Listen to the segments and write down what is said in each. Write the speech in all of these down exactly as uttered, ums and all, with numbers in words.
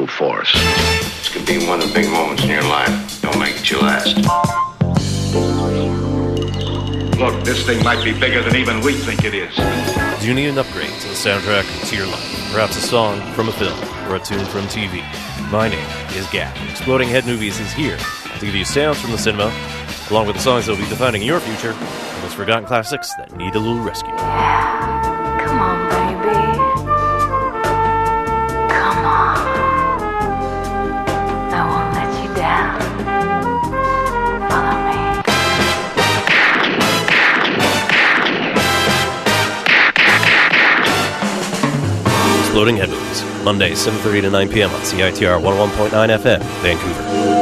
full force. This could be one of the big moments in your life. Don't make it your last. Look, this thing might be bigger than even we think it is. Do you need an upgrade to the soundtrack to your life? Perhaps a song from a film or a tune from T V? My name is Gap. Exploding Head Movies is here to give you sounds from the cinema, along with the songs that will be defining your future, and those forgotten classics that need a little rescue. Yeah, come on, baby. Come on. I won't let you down. Follow me. Exploding Head Movies, Mondays, seven thirty to nine p.m. on C I T R one oh one point nine F M, Vancouver.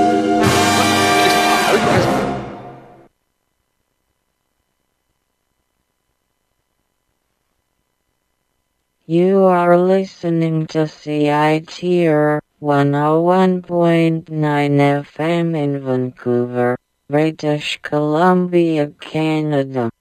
You are listening to C I T R one oh one point nine F M in Vancouver, British Columbia, Canada.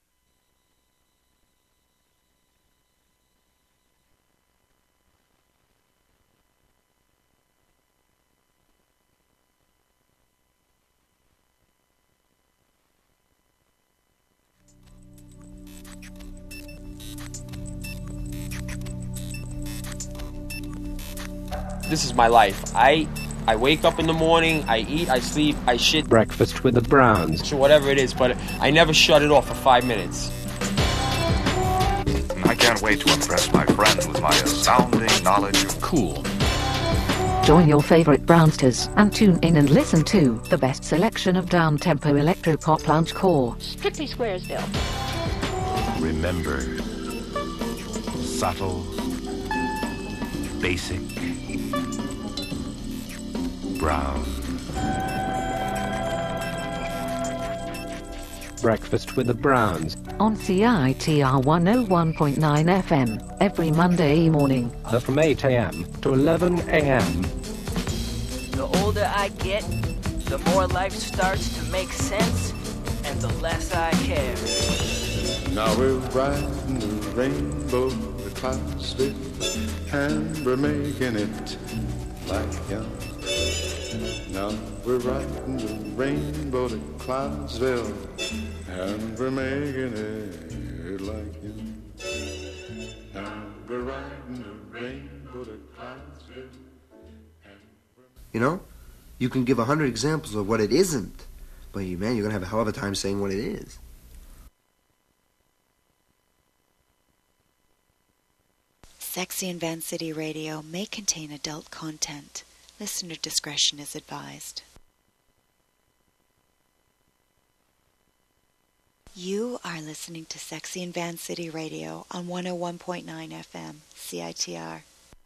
This is my life. I I wake up in the morning, I eat, I sleep, I shit. Breakfast with the Browns. So whatever it is, but I never shut it off for five minutes. I can't wait to impress my friends with my astounding knowledge of cool. Join your favorite Brownsters and tune in and listen to the best selection of down-tempo electro-pop loungecore. Strictly Squaresville. Remember, subtle, basic, brown. Breakfast with the Browns. On C I T R one oh one point nine F M, every Monday morning. Uh, from eight a.m. to eleven a.m. The older I get, the more life starts to make sense, and the less I care. Now we're riding the rainbow, the clouds fit, and we're making it like young. Now we're riding the rainbow to Cloudsville, and we're making it like young. Now we're riding the rainbow to Cloudsville. You know, you can give a hundred examples of what it isn't, but you, man, you're gonna have a hell of a time saying what it is. Sexy and Van City Radio may contain adult content. Listener discretion is advised. You are listening to Sexy and Van City Radio on one oh one point nine F M, C I T R.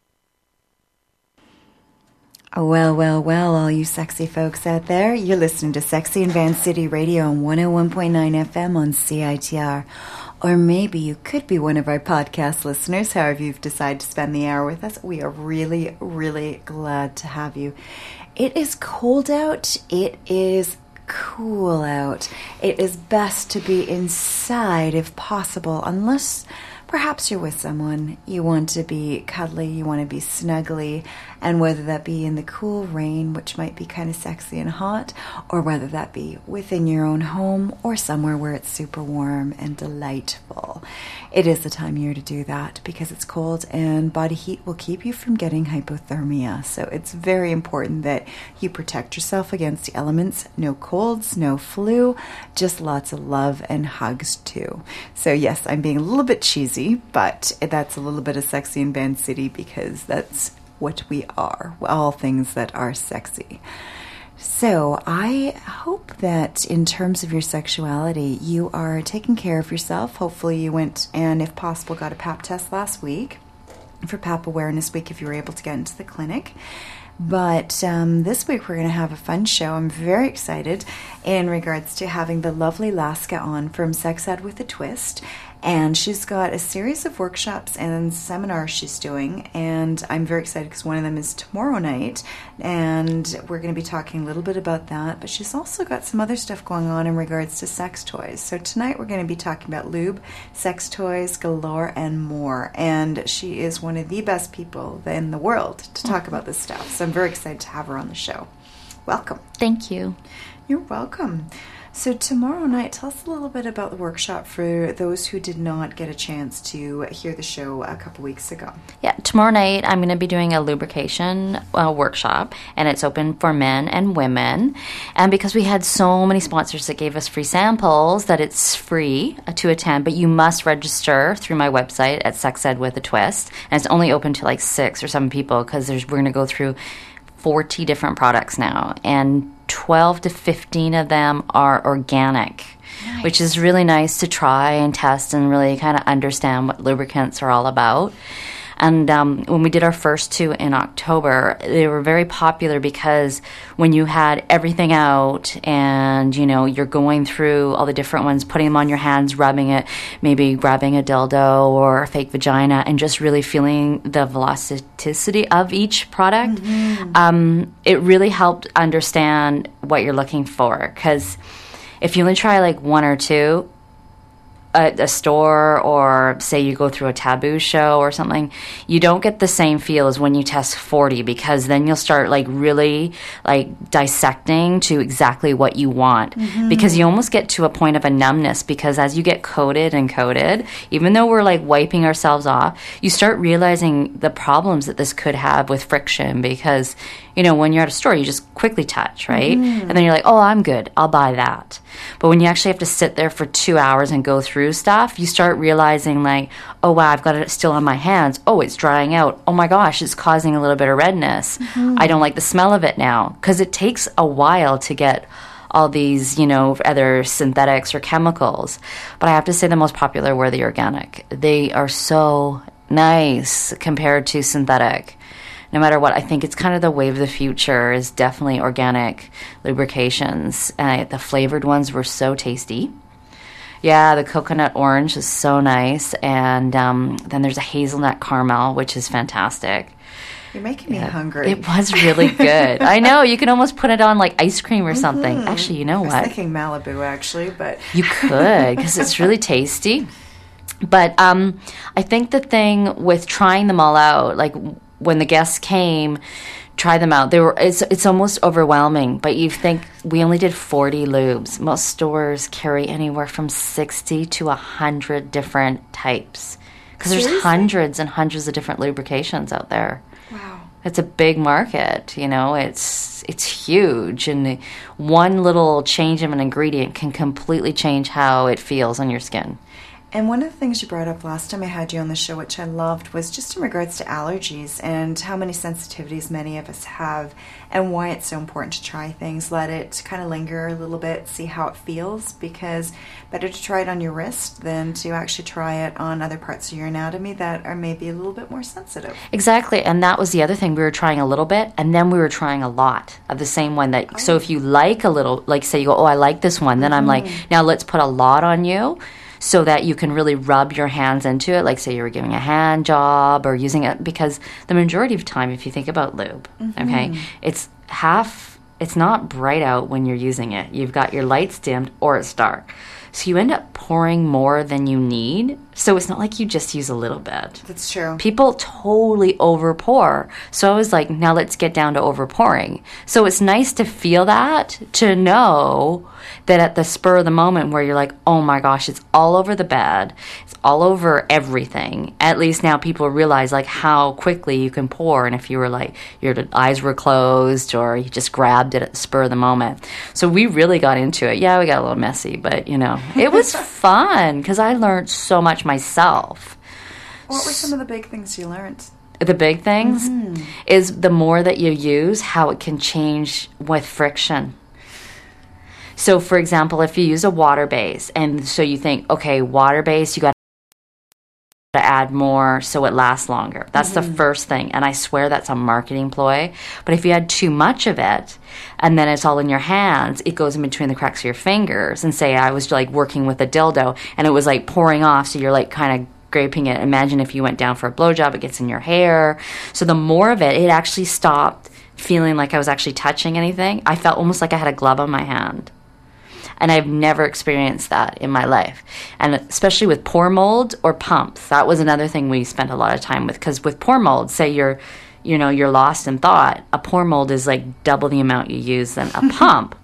Well, well, well, all you sexy folks out there, you're listening to Sexy and Van City Radio on one oh one point nine F M on C I T R. Or maybe you could be one of our podcast listeners, however you've decided to spend the hour with us. We are really, really glad to have you. It is cold out. It is cool out. It is best to be inside if possible, unless perhaps you're with someone. You want to be cuddly, you want to be snuggly, and whether that be in the cool rain, which might be kind of sexy and hot, or whether that be within your own home or somewhere where it's super warm and delightful. It is the time of year to do that because it's cold and body heat will keep you from getting hypothermia. So it's very important that you protect yourself against the elements. No colds, no flu, just lots of love and hugs too. So yes, I'm being a little bit cheesy, but that's a little bit of Sexy and Van City because that's what we are, all things that are sexy. So I hope that in terms of your sexuality, you are taking care of yourself. Hopefully you went and, if possible, got a pap test last week for Pap Awareness Week if you were able to get into the clinic. But um, this week we're going to have a fun show. I'm very excited in regards to having the lovely Laska on from Sex Ed with a Twist. And she's got a series of workshops and seminars she's doing, and I'm very excited because one of them is tomorrow night, and we're going to be talking a little bit about that. But she's also got some other stuff going on in regards to sex toys. So tonight we're going to be talking about lube, sex toys galore, and more. And she is one of the best people in the world to talk about this stuff. So I'm very excited to have her on the show. Welcome. Thank you. You're welcome. So tomorrow night, tell us a little bit about the workshop for those who did not get a chance to hear the show a couple weeks ago. Yeah, tomorrow night I'm going to be doing a lubrication uh, workshop, and it's open for men and women. And because we had so many sponsors that gave us free samples, that it's free to attend, but you must register through my website at Sex Ed with a Twist. And it's only open to like six or seven people because there's we're going to go through forty different products now, and twelve to fifteen of them are organic, nice. Which is really nice to try and test and really kind of understand what lubricants are all about. And um, when we did our first two in October, they were very popular because when you had everything out and, you know, you're going through all the different ones, putting them on your hands, rubbing it, maybe grabbing a dildo or a fake vagina, and just really feeling the velocity of each product, mm-hmm. um, it really helped understand what you're looking for. Because if you only try like one or two, at a store, or say you go through a Taboo show or something, you don't get the same feel as when you test forty, because then you'll start like really like dissecting to exactly what you want, mm-hmm. because you almost get to a point of a numbness, because as you get coated and coated, even though we're like wiping ourselves off, you start realizing the problems that this could have with friction, because you know, when you're at a store, you just quickly touch, right? Mm-hmm. And then you're like, oh, I'm good. I'll buy that. But when you actually have to sit there for two hours and go through stuff, you start realizing like, oh, wow, I've got it still on my hands. Oh, it's drying out. Oh, my gosh, it's causing a little bit of redness. Mm-hmm. I don't like the smell of it now. Because it takes a while to get all these, you know, other synthetics or chemicals. But I have to say the most popular were the organic. They are so nice compared to synthetic. No matter what, I think it's kind of the wave of the future is definitely organic lubrications. And the flavored ones were so tasty. Yeah, the coconut orange is so nice. And um, then there's a hazelnut caramel, which is fantastic. You're making me yeah, hungry. It was really good. I know. You can almost put it on like ice cream or something. Mm-hmm. Actually, you know what? I was thinking Malibu, actually, but... You could, because it's really tasty. But um, I think the thing with trying them all out, like... when the guests came, try them out. They were it's it's almost overwhelming. But you think we only did forty lubes. Most stores carry anywhere from sixty to a hundred different types, because there's hundreds and hundreds of different lubrications out there. Wow, it's a big market. You know, it's it's huge, and one little change of an ingredient can completely change how it feels on your skin. And one of the things you brought up last time I had you on the show, which I loved, was just in regards to allergies and how many sensitivities many of us have, and why it's so important to try things. Let it kind of linger a little bit, see how it feels, because better to try it on your wrist than to actually try it on other parts of your anatomy that are maybe a little bit more sensitive. Exactly, and that was the other thing. We were trying a little bit, and then we were trying a lot of the same one. That oh. So if you like a little, like say you go, oh, I like this one, then mm-hmm. I'm like, now let's put a lot on you, so that you can really rub your hands into it, like say you were giving a hand job or using it, because the majority of time, if you think about lube, mm-hmm. okay, it's half, it's not bright out when you're using it. You've got your lights dimmed or it's dark. So you end up pouring more than you need. So it's not like you just use a little bit. That's true. People totally over pour. So I was like, now let's get down to over pouring. So it's nice to feel that, to know that at the spur of the moment where you're like, oh my gosh, it's all over the bed, it's all over everything. At least now people realize like how quickly you can pour, and if you were like, your eyes were closed or you just grabbed it at the spur of the moment. So we really got into it. Yeah, we got a little messy, but you know, it was fun because I learned so much myself. What were some of the big things you learned? The big things mm-hmm. is the more that you use, how it can change with friction. So, for example, if you use a water base, and so you think, okay, water base, you got to add more so it lasts longer. That's Mm-hmm. the first thing. And I swear that's a marketing ploy. But if you add too much of it and then it's all in your hands, it goes in between the cracks of your fingers. And say I was like working with a dildo and it was like pouring off, so you're like kind of scraping it. Imagine if you went down for a blowjob, it gets in your hair. So the more of it, it actually stopped feeling like I was actually touching anything. I felt almost like I had a glove on my hand. And I've never experienced that in my life. And especially with pore mold or pumps, that was another thing we spent a lot of time with. Because with pore mold, say you're, you know, you're lost in thought, a pore mold is like double the amount you use than a pump.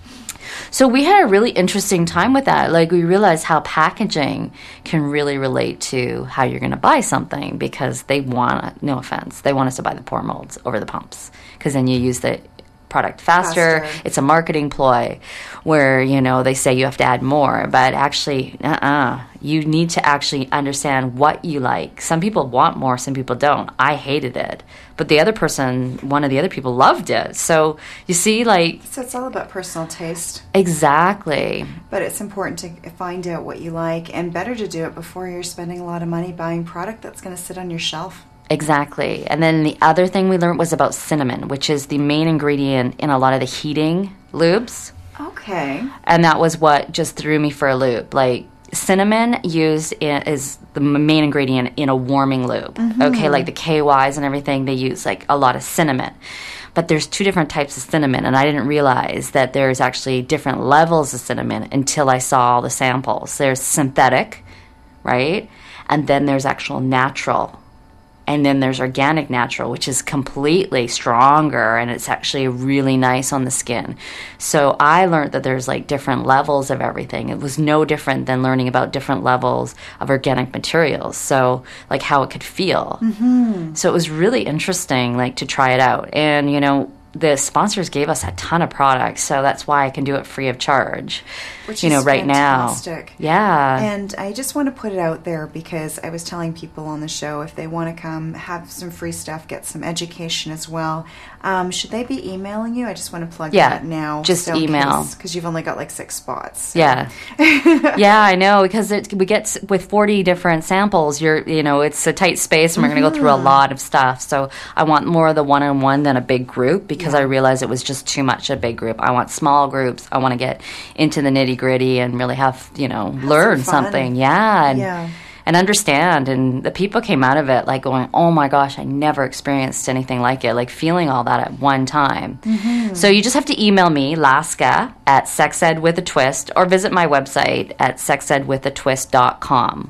So we had a really interesting time with that. Like, we realized how packaging can really relate to how you're going to buy something, because they want, no offense, they want us to buy the pore molds over the pumps, because then you use the product faster. Faster. It's a marketing ploy where, you know, they say you have to add more, but actually, uh-uh. You need to actually understand what you like. Some people want more, some people don't. I hated it. But the other person, one of the other people loved it. So, you see, like... So it's all about personal taste. Exactly. But it's important to find out what you like, and better to do it before you're spending a lot of money buying product that's going to sit on your shelf. Exactly. And then the other thing we learned was about cinnamon, which is the main ingredient in a lot of the heating lubes. Okay. And that was what just threw me for a loop. Like, cinnamon used in, is the main ingredient in a warming lube. Mm-hmm. Okay, like the K Ys and everything, they use like a lot of cinnamon. But there's two different types of cinnamon, and I didn't realize that there's actually different levels of cinnamon until I saw all the samples. There's synthetic, right? And then there's actual natural. And then there's organic natural, which is completely stronger, and it's actually really nice on the skin. So I learned that there's like different levels of everything. It was no different than learning about different levels of organic materials. So like how it could feel. Mm-hmm. So it was really interesting, like, to try it out. And, you know, the sponsors gave us a ton of products, so that's why I can do it free of charge. Which you know, is right fantastic. now. Yeah. And I just want to put it out there, because I was telling people on the show, if they want to come have some free stuff, get some education as well, um, should they be emailing you? I just want to plug Yeah, that now. just email. Because you've only got like six spots. So. Yeah. Yeah, I know, because it, we get s- with forty different samples, you're, you know, it's a tight space, and we're going to go through a lot of stuff. So I want more of the one-on-one than a big group, because Yeah. I realized it was just too much a big group. I want small groups. I want to get into the nitty-gritty and really have, you know, learn some fun. something. Yeah. And, Yeah. and understand. And the people came out of it like going, oh my gosh, I never experienced anything like it, like feeling all that at one time. Mm-hmm. So you just have to email me, Laska, at sexed with a twist, or visit my website at sexed with a twist dot com.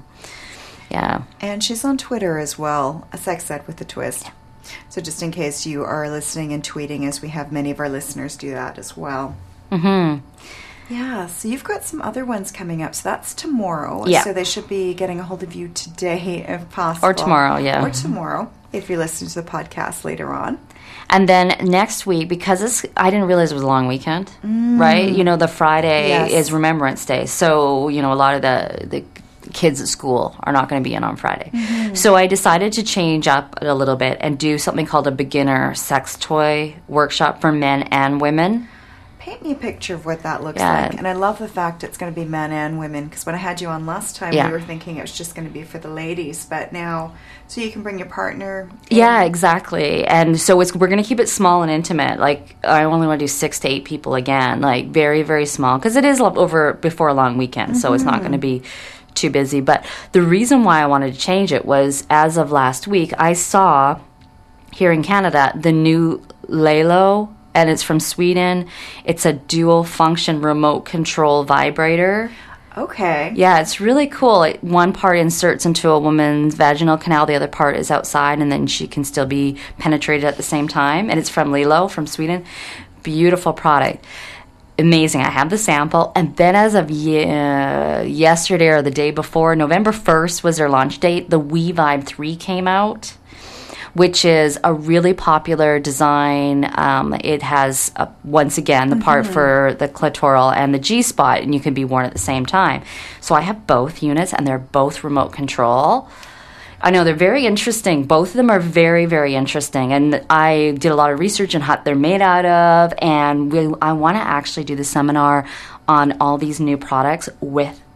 Yeah. And she's on Twitter as well, a sex ed with a twist. So just in case you are listening and tweeting, as we have many of our listeners do that as well. Mm-hmm. Yeah, so you've got some other ones coming up. So that's tomorrow. Yeah. So they should be getting a hold of you today, if possible. Or tomorrow, yeah. Or tomorrow, if you're listening to the podcast later on. And then next week, because this, I didn't realize it was a long weekend, Mm. right? You know, the Friday Yes. is Remembrance Day. So, you know, a lot of the, the kids at school are not going to be in on Friday. Mm-hmm. So I decided to change up a little bit and do something called a beginner sex toy workshop for men and women. Paint me a picture of what that looks Yeah. like. And I love the fact it's going to be men and women, because when I had you on last time, Yeah. we were thinking it was just going to be for the ladies. But now, so you can bring your partner in. Yeah, exactly. And so it's we're going to keep it small and intimate. Like, I only want to do six to eight people again, like very, very small, because it is over before a long weekend, so it's not going to be too busy. But the reason why I wanted to change it was, as of last week, I saw here in Canada the new Lelo, and it's from Sweden. It's a dual function remote control vibrator. Okay. Yeah, it's really cool. It, one part inserts into a woman's vaginal canal, the other part is outside, and then she can still be penetrated at the same time. And it's from Lelo, from Sweden. Beautiful product. Amazing. I have the sample. And then as of ye- uh, yesterday or the day before, November first was their launch date, the WeVibe three came out, which is a really popular design. Um, it has, uh, once again, the part Mhm. for the clitoral and the G-spot, and you can be worn at the same time. So I have both units, and they're both remote control. I know they're very interesting. Both of them are very, very interesting. And I did a lot of research on what they're made out of, and we, I want to actually do the seminar on all these new products with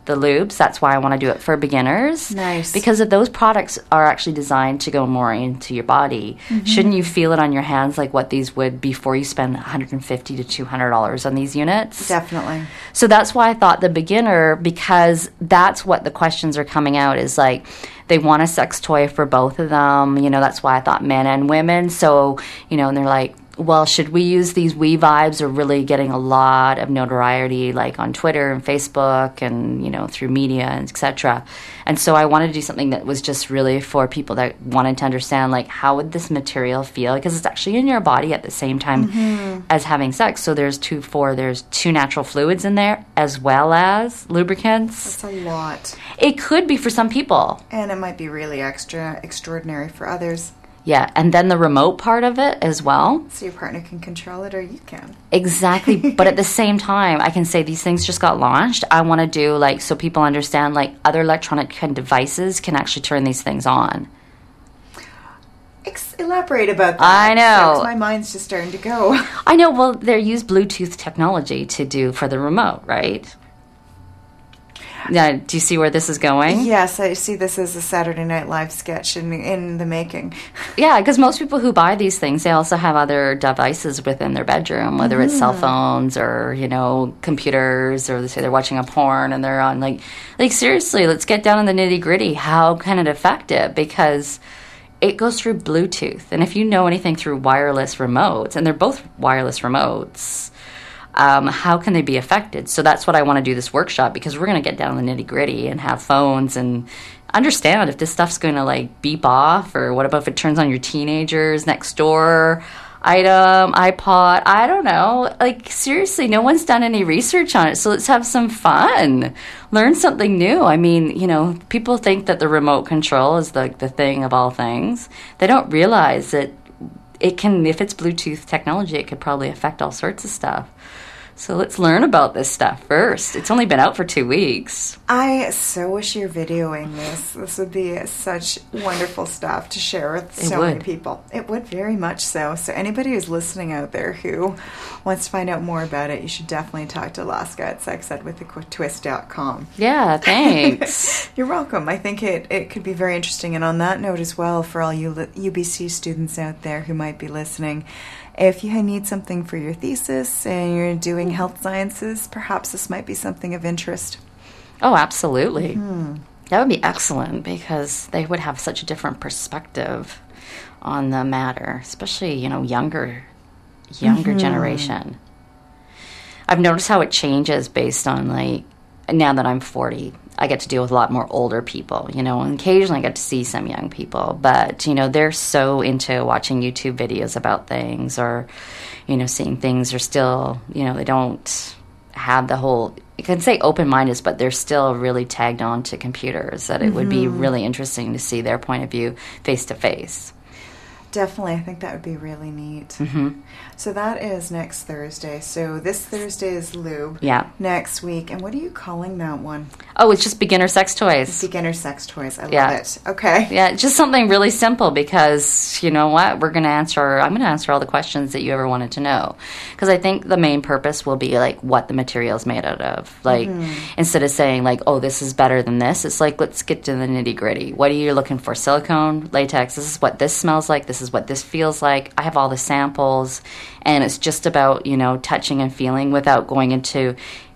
the lubes. That's why I want to do it for beginners. Nice. Because if those products are actually designed to go more into your body, Mhm. shouldn't you feel it on your hands like what these would before you spend one hundred fifty to two hundred dollars on these units? Definitely. So that's why I thought the beginner, because that's what the questions are coming out is like, they want a sex toy for both of them. You know, that's why I thought men and women. So, you know, and they're like, well, should we use these We Vibes? Are really getting a lot of notoriety, like on Twitter and Facebook, and you know, through media and et cetera. And so I wanted to do something that was just really for people that wanted to understand, like, how would this material feel? Because it's actually in your body at the same time Mhm. as having sex. So there's two, four, there's two natural fluids in there as well as lubricants. That's a lot. It could be for some people. And it might be really extra extraordinary for others. Yeah, and then the remote part of it as well. So your partner can control it or you can. Exactly. But at the same time, I can say these things just got launched. I want to do, like, so people understand, like, other electronic devices can actually turn these things on. Ex- elaborate about that. I know. So, 'cause my mind's just starting to go. I know. Well, they use Bluetooth technology to do for the remote, right? Yeah. Do you see where this is going? Yes, I see this as a Saturday Night Live sketch in, in the making. Yeah, because most people who buy these things, they also have other devices within their bedroom, whether it's cell Mhm. phones or, you know, computers, or they say they're watching a porn and they're on, like, like seriously, let's get down in the nitty gritty. How can it affect it? Because it goes through Bluetooth. And if you know anything through wireless remotes, and they're both wireless remotes, Um, how can they be affected? So that's what I want to do this workshop, because we're going to get down in the nitty gritty and have phones and understand if this stuff's going to like beep off, or what about if it turns on your teenagers next door item, iPod, I don't know. Like, seriously, no one's done any research on it. So let's have some fun. Learn something new. I mean, you know, people think that the remote control is like the thing of all things. They don't realize that it can, if it's Bluetooth technology, it could probably affect all sorts of stuff. So let's learn about this stuff first. It's only been out for two weeks. I so wish you're videoing this. This would be such wonderful stuff to share with It so would. many people. It would, very much so. So anybody who's listening out there who wants to find out more about it, you should definitely talk to Alaska at sex ed with a twist dot com. Yeah, thanks. You're welcome. I think it, it could be very interesting. And on that note as well, for all you li- U B C students out there who might be listening, if you need something for your thesis and you're doing health sciences, perhaps this might be something of interest. Oh, absolutely. Hmm. That would be excellent, because they would have such a different perspective on the matter, especially, you know, younger, younger Mhm. generation. I've noticed how it changes based on, like, now that I'm forty, I get to deal with a lot more older people, you know, and occasionally I get to see some young people, but, you know, they're so into watching YouTube videos about things, or, you know, seeing things, or still, you know, they don't have the whole, you can say open-minded, but they're still really tagged on to computers, that it would be Mhm. really interesting to see their point of view face-to-face. Definitely. I think that would be really neat. Mm-hmm. So that is next Thursday. So this Thursday is Lube. Yeah. Next week. And what are you calling that one? Oh, it's just beginner sex toys. Beginner sex toys. I love Yeah. it. Okay. Yeah, just something really simple, because you know what? We're going to answer, I'm going to answer all the questions that you ever wanted to know. Because I think the main purpose will be like what the material is made out of. Like, Mhm. instead of saying like, oh, this is better than this, it's like, let's get to the nitty gritty. What are you looking for? Silicone, latex, this is what this smells like, this is what this feels like. I have all the samples, and it's just about, you know, touching and feeling without going into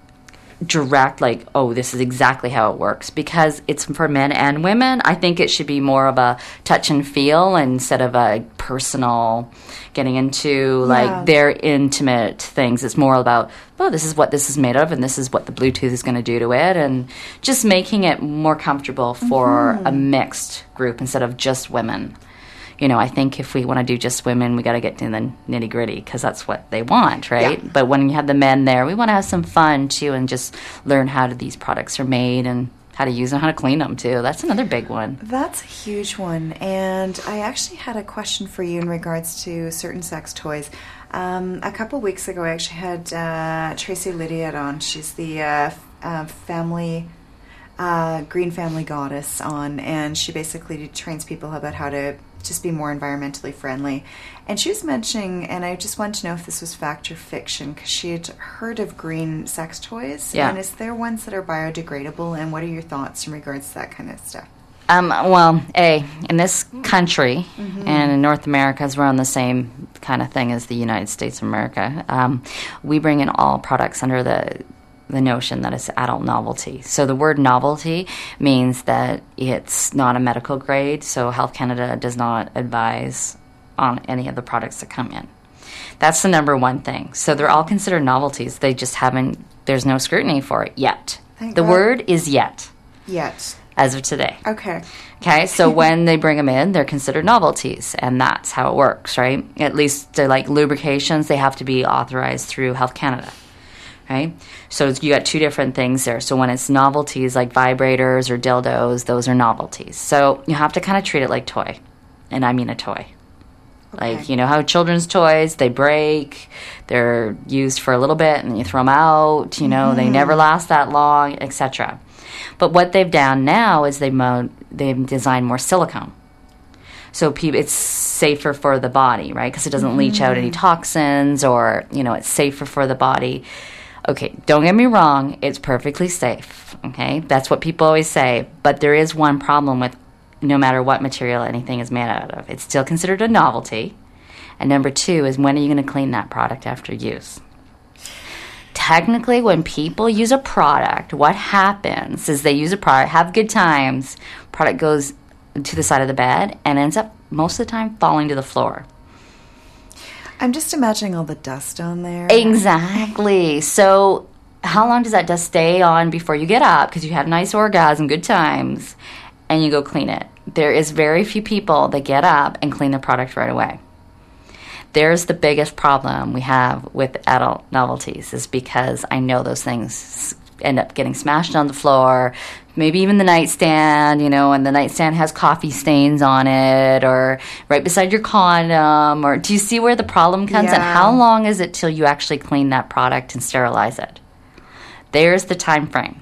direct, like, oh, this is exactly how it works, because it's for men and women. I think it should be more of a touch and feel instead of a personal getting into like Yeah. their intimate things. It's more about, oh, this is what this is made of, and this is what the Bluetooth is going to do to it, and just making it more comfortable for Mhm. a mixed group instead of just women. You know, I think if we want to do just women, we got to get to the nitty gritty, because that's what they want, right? Yeah. But when you have the men there, we want to have some fun too, and just learn how these products are made and how to use them, how to clean them too. That's another big one. That's a huge one. And I actually had a question for you in regards to certain sex toys. Um, a couple weeks ago, I actually had uh, Tracy Lydiard on. She's the uh, f- uh, family... Uh, Green Family Goddess on, and she basically trains people about how to just be more environmentally friendly. And she was mentioning, and I just wanted to know if this was fact or fiction, because she had heard of green sex toys. Yeah. And is there ones that are biodegradable, and what are your thoughts in regards to that kind of stuff? Um, well, A, in this country Mhm. and in North America, as we're on the same kind of thing as the United States of America, um, we bring in all products under the the notion that it's adult novelty. So the word novelty means that it's not a medical grade, so Health Canada does not advise on any of the products that come in. That's the number one thing. So they're all considered novelties. They just haven't, there's no scrutiny for it yet. Thank the God. word is yet. Yet. As of today. Okay. Okay, so when they bring them in, they're considered novelties, and that's how it works, right? At least they're like lubrications, they have to be authorized through Health Canada, right? So you got two different things there. So when it's novelties like vibrators or dildos, those are novelties. So you have to kind of treat it like toy, and I mean a toy. Okay. Like, you know how children's toys, they break, they're used for a little bit, and you throw them out, you know, they Mhm. never last that long, et cetera. But what they've done now is they've, mo- they've designed more silicone. So pe- it's safer for the body, right? Because it doesn't leach out any toxins, or, you know, it's safer for the body. Okay, don't get me wrong, it's perfectly safe, okay? That's what people always say. But there is one problem with no matter what material anything is made out of. It's still considered a novelty. And number two is, when are you going to clean that product after use? Technically, when people use a product, what happens is they use a product, have good times, product goes to the side of the bed and ends up most of the time falling to the floor. I'm just imagining all the dust on there. Exactly. So how long does that dust stay on before you get up, because you had a nice orgasm, good times, and you go clean it? There is very few people that get up and clean the product right away. There's the biggest problem we have with adult novelties, is because I know those things end up getting smashed on the floor, maybe even the nightstand, you know, and the nightstand has coffee stains on it, or right beside your condom, or do you see where the problem comes? Yeah. And how long is it till you actually clean that product and sterilize it? There's the time frame.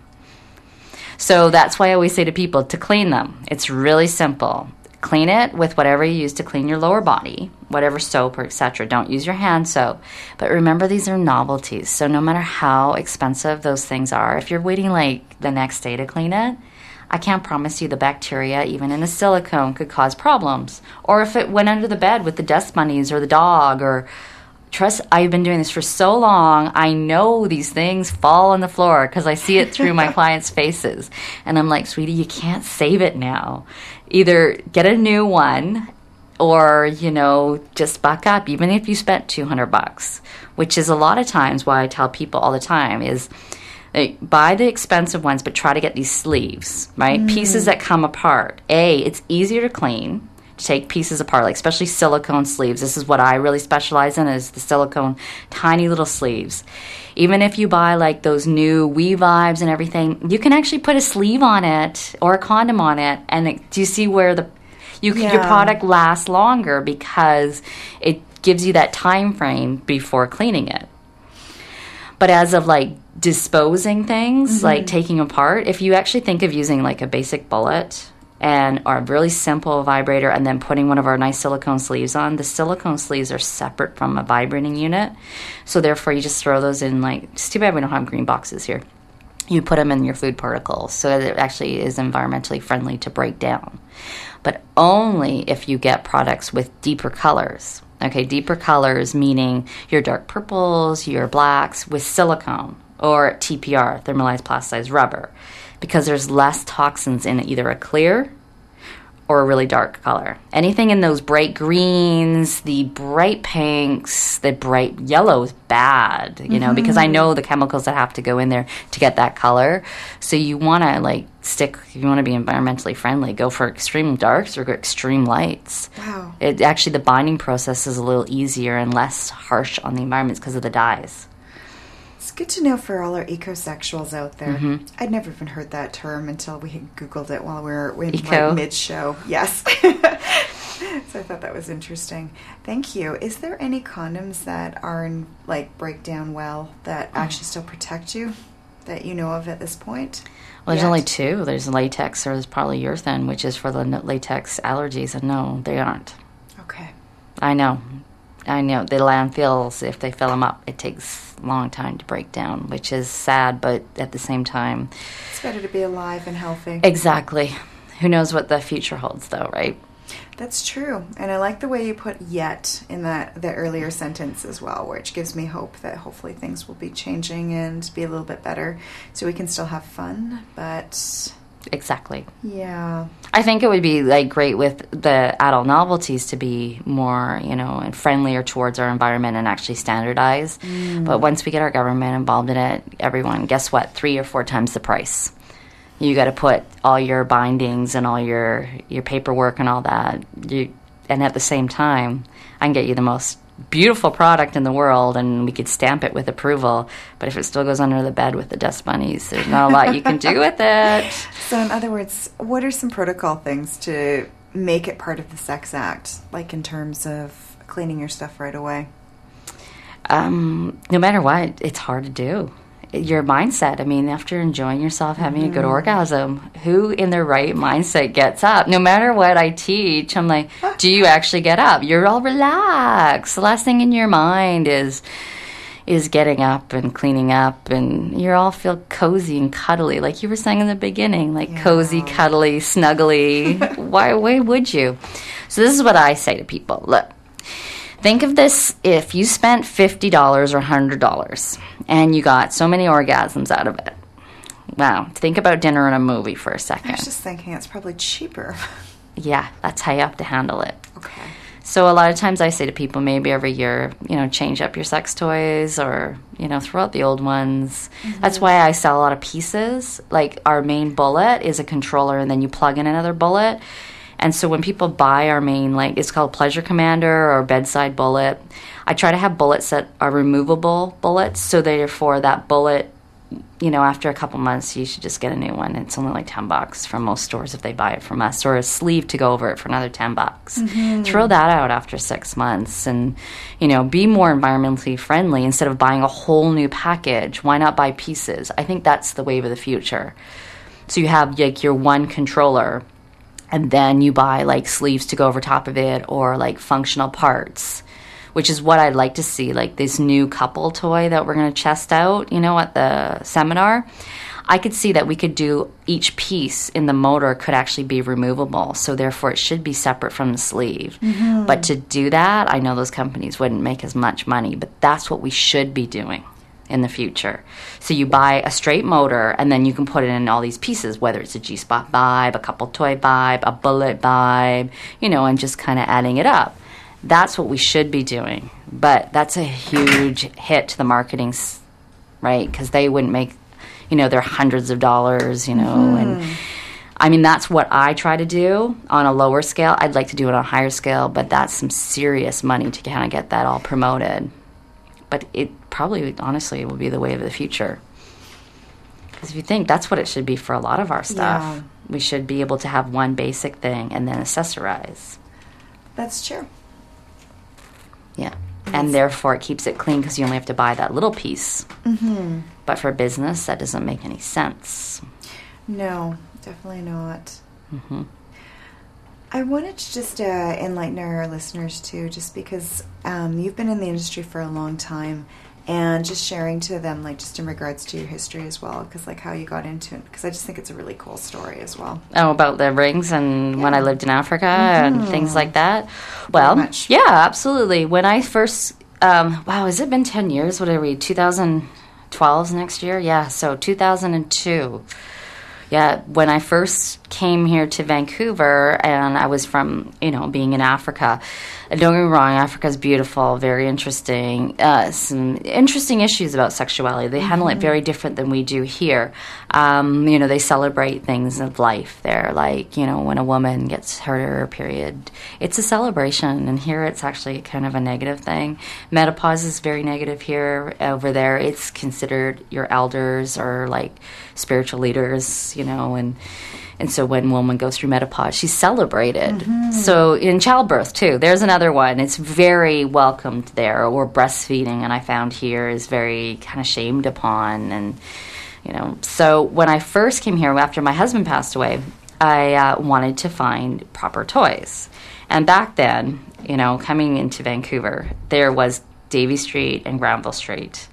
So that's why I always say to people to clean them. It's really simple. Clean it with whatever you use to clean your lower body, whatever soap or et cetera. Don't use your hand soap. But remember, these are novelties. So no matter how expensive those things are, if you're waiting like the next day to clean it, I can't promise you the bacteria, even in a silicone, could cause problems. Or if it went under the bed with the dust bunnies or the dog, or trust, I've been doing this for so long, I know these things fall on the floor because I see it through my clients' faces. And I'm like, sweetie, you can't save it now. Either get a new one, or, you know, just buck up, even if you spent two hundred bucks, which is a lot of times why I tell people all the time is, like, buy the expensive ones, but try to get these sleeves, right? Mm. Pieces that come apart. A, it's easier to clean, to take pieces apart, like especially silicone sleeves. This is what I really specialize in, is the silicone tiny little sleeves. Even if you buy like those new We Vibes and everything, you can actually put a sleeve on it or a condom on it, and it, do you see where the you can, Yeah. your product lasts longer because it gives you that time frame before cleaning it. But as of like disposing things, Mm-hmm. like taking apart, if you actually think of using like a basic bullet and or a really simple vibrator and then putting one of our nice silicone sleeves on, the silicone sleeves are separate from a vibrating unit. So therefore you just throw those in, like, it's too bad we don't have green boxes here. You put them in your food particles so that it actually is environmentally friendly to break down. But only if you get products with deeper colors. Okay, deeper colors meaning your dark purples, your blacks with silicone, or T P R, thermalized plasticized rubber, because there's less toxins in either a clear or a really dark color. Anything in those bright greens, the bright pinks, the bright yellow is bad, you know, Mm-hmm. because I know the chemicals that have to go in there to get that color. So you want to like stick, if you want to be environmentally friendly, go for extreme darks or extreme lights. Wow. It actually, the binding process is a little easier and less harsh on the environments because of the dyes. It's good to know for all our ecosexuals out there. Mhm. I'd never even heard that term until we had Googled it while we were in Eco? like, mid-show. Yes. So I thought that was interesting. Thank you. Is there any condoms that are in, like, break down well that actually still protect you? that you know of at this point? Well, there's Yet? only two. There's latex or there's polyurethane, which is for the n- latex allergies, and no, they aren't. Okay. I know. I know. The landfills, if they fill them up, it takes a long time to break down, which is sad, but at the same time... It's better to be alive and healthy. Exactly. Who knows what the future holds, though, right? That's true. And I like the way you put yet in that the earlier sentence as well, which gives me hope that hopefully things will be changing and be a little bit better so we can still have fun, but... Exactly. Yeah. I think it would be like great with the adult novelties to be more, you know, and friendlier towards our environment and actually standardized. Mm. But once we get our government involved in it, everyone, guess what? Three or four times the price. You got to put all your bindings and all your your paperwork and all that. You, and at the same time, I can get you the most beautiful product in the world and we could stamp it with approval, but if it still goes under the bed with the dust bunnies, there's not a lot you can do with it. So in other words, what are some protocol things to make it part of the sex act, like in terms of cleaning your stuff right away? Um, no matter what, it's hard to do. Your mindset, I mean, after enjoying yourself, having mm-hmm. a good orgasm, who in their right mindset gets up? No matter what I teach, I'm like, do you actually get up? You're all relaxed. The last thing in your mind is is getting up and cleaning up, and you all feel cozy and cuddly, like you were saying in the beginning, like yeah. cozy, cuddly, snuggly. why, why would you? So this is what I say to people. Look. Think of this if you spent fifty dollars or one hundred dollars and you got so many orgasms out of it. Wow. Think about dinner and a movie for a second. I was just thinking it's probably cheaper. Yeah, that's how you have to handle it. Okay. So a lot of times I say to people, maybe every year, you know, change up your sex toys or, you know, throw out the old ones. Mm-hmm. That's why I sell a lot of pieces. Like our main bullet is a controller and then you plug in another bullet. And so when people buy our main, like, it's called Pleasure Commander or Bedside Bullet, I try to have bullets that are removable bullets. So therefore, that bullet, you know, after a couple months, you should just get a new one. It's only like ten bucks from most stores if they buy it from us, or a sleeve to go over it for another ten bucks. Mm-hmm. Throw that out after six months and, you know, be more environmentally friendly instead of buying a whole new package. Why not buy pieces? I think that's the wave of the future. So you have like your one controller, and then you buy like sleeves to go over top of it or like functional parts, which is what I'd like to see, like this new couple toy that we're going to test out, you know, at the seminar. I could see that we could do each piece in the motor could actually be removable, so therefore it should be separate from the sleeve. Mm-hmm. But to do that, I know those companies wouldn't make as much money, but that's what we should be doing in the future. So you buy a straight motor and then you can put it in all these pieces, whether it's a G-spot vibe, a couple toy vibe, a bullet vibe, you know, and just kind of adding it up. That's what we should be doing. But that's a huge hit to the marketing, right? Because they wouldn't make, you know, they're hundreds of dollars, you know, mm. and I mean, that's what I try to do on a lower scale. I'd like to do it on a higher scale, but that's some serious money to kind of get that all promoted. But it probably, honestly, will be the way of the future. Because if you think, that's what it should be for a lot of our stuff. Yeah. We should be able to have one basic thing and then accessorize. That's true. Yeah. Yes. And therefore, it keeps it clean because you only have to buy that little piece. Mm-hmm. But for business, that doesn't make any sense. No, definitely not. Mm-hmm. I wanted to just uh, enlighten our listeners, too, just because um, you've been in the industry for a long time, and just sharing to them, like, just in regards to your history as well, because, like, how you got into it, because I just think it's a really cool story as well. Oh, about the rings and yeah. when I lived in Africa mm-hmm. and things like that? Well, yeah, absolutely. When I first, um, wow, has it been ten years? What are we, twenty twelve next year? Yeah, so two thousand two. Yeah, when I first came here to Vancouver, and I was from, you know, being in Africa. And don't get me wrong, Africa's beautiful, very interesting. Uh, some interesting issues about sexuality. They mm-hmm. handle it very different than we do here. Um, you know, they celebrate things of life there, like, you know, when a woman gets her period, it's a celebration. And here it's actually kind of a negative thing. Menopause is very negative here. Over there, it's considered your elders or, like, spiritual leaders, you know, and and so when a woman goes through menopause, she's celebrated. Mm-hmm. So in childbirth, too, there's another one. It's very welcomed there. Or breastfeeding, and I found here is very kind of shamed upon. And You know, so when I first came here after my husband passed away, I uh, wanted to find proper toys. And back then, you know, coming into Vancouver, there was Davie Street and Granville Street.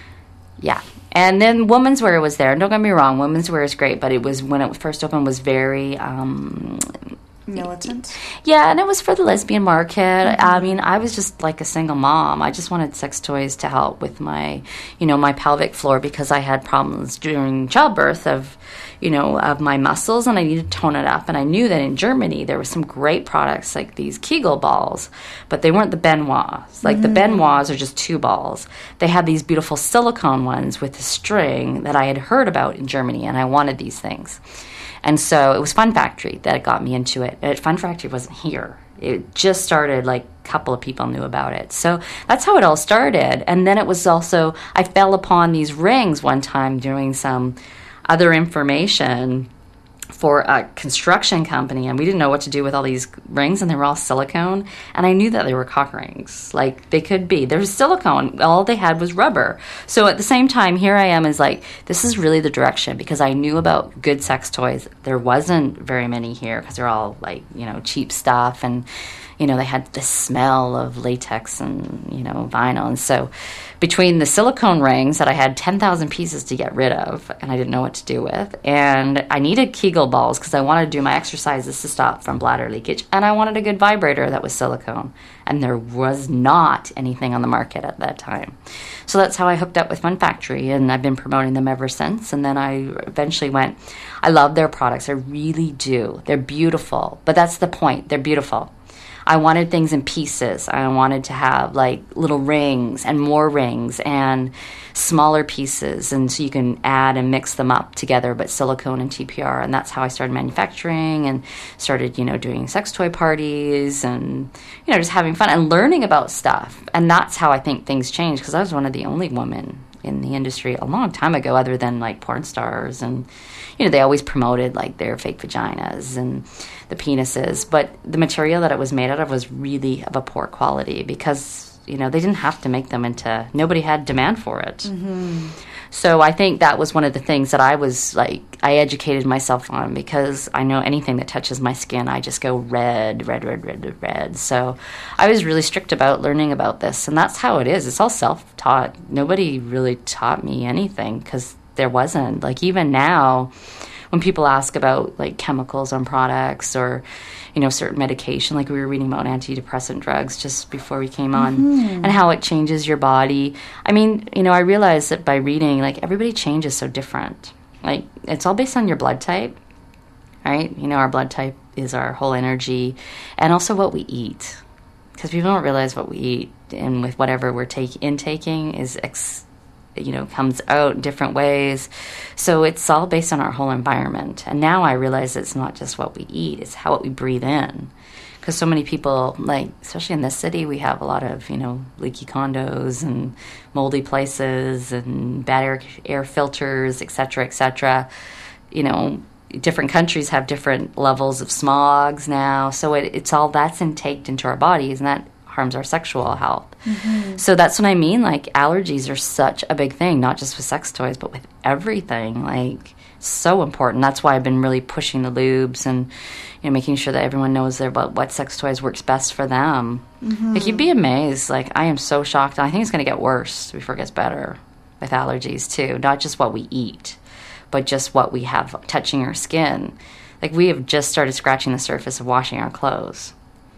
Yeah. And then women's wear was there. Don't get me wrong, women's wear is great, but it was, when it first opened, was very... Um, militant? Yeah, and it was for the lesbian market. Mm-hmm. I mean, I was just like a single mom. I just wanted sex toys to help with my, you know, my pelvic floor because I had problems during childbirth of, you know, of my muscles, and I needed to tone it up. And I knew that in Germany there were some great products like these Kegel balls, but they weren't the Benoits. Like mm. the Benoits are just two balls. They had these beautiful silicone ones with a string that I had heard about in Germany, and I wanted these things. And so it was Fun Factory that got me into it. And Fun Factory wasn't here. It just started, like, a couple of people knew about it. So that's how it all started. And then it was also, I fell upon these rings one time doing some other information for a construction company, and we didn't know what to do with all these rings, and they were all silicone, and I knew that they were cock rings. Like, they could be. There was silicone. All they had was rubber. So at the same time, here I am is like, this is really the direction, because I knew about good sex toys. There wasn't very many here, because they're all, like, you know, cheap stuff, and, you know, they had the smell of latex and, you know, vinyl. And so between the silicone rings that I had ten thousand pieces to get rid of, and I didn't know what to do with, and I needed Kegel balls because I wanted to do my exercises to stop from bladder leakage, and I wanted a good vibrator that was silicone, and there was not anything on the market at that time. So that's how I hooked up with Fun Factory, and I've been promoting them ever since. And then I eventually went, I love their products. I really do. They're beautiful, but that's the point. They're beautiful. I wanted things in pieces. I wanted to have like little rings and more rings and smaller pieces, and so you can add and mix them up together, but silicone and T P R. And that's how I started manufacturing and started, you know, doing sex toy parties and, you know, just having fun and learning about stuff. And that's how I think things changed, because I was one of the only women in the industry a long time ago, other than like porn stars, and, you know, they always promoted like their fake vaginas and the penises, but the material that it was made out of was really of a poor quality, because, you know, they didn't have to make them into, nobody had demand for it. Mm-hmm. So I think that was one of the things that I was like, I educated myself on, because I know anything that touches my skin, I just go red, red, red, red, red. So I was really strict about learning about this, and that's how it is. It's all self-taught. Nobody really taught me anything, because there wasn't. Like, even now, when people ask about like chemicals on products or, you know, certain medication, like we were reading about antidepressant drugs just before we came on, mm-hmm. and how it changes your body. I mean, you know, I realized that by reading, like, everybody changes so different. Like, it's all based on your blood type, right? You know, our blood type is our whole energy, and also what we eat, because people don't realize what we eat, and with whatever we're take intaking is ex- you know, comes out in different ways. So it's all based on our whole environment. And now I realize it's not just what we eat, it's how what we breathe in. Because so many people, like, especially in this city, we have a lot of, you know, leaky condos and moldy places and bad air, air filters, et cetera, et cetera. You know, different countries have different levels of smogs now. So it, it's all that's intaked into our bodies, and that harms our sexual health. Mm-hmm. So that's what I mean. Like, allergies are such a big thing, not just with sex toys, but with everything. Like, so important. That's why I've been really pushing the lubes and, you know, making sure that everyone knows about what sex toys works best for them. Mm-hmm. Like, you'd be amazed. Like, I am so shocked. I think it's going to get worse before it gets better with allergies too. Not just what we eat, but just what we have touching our skin. Like, we have just started scratching the surface of washing our clothes.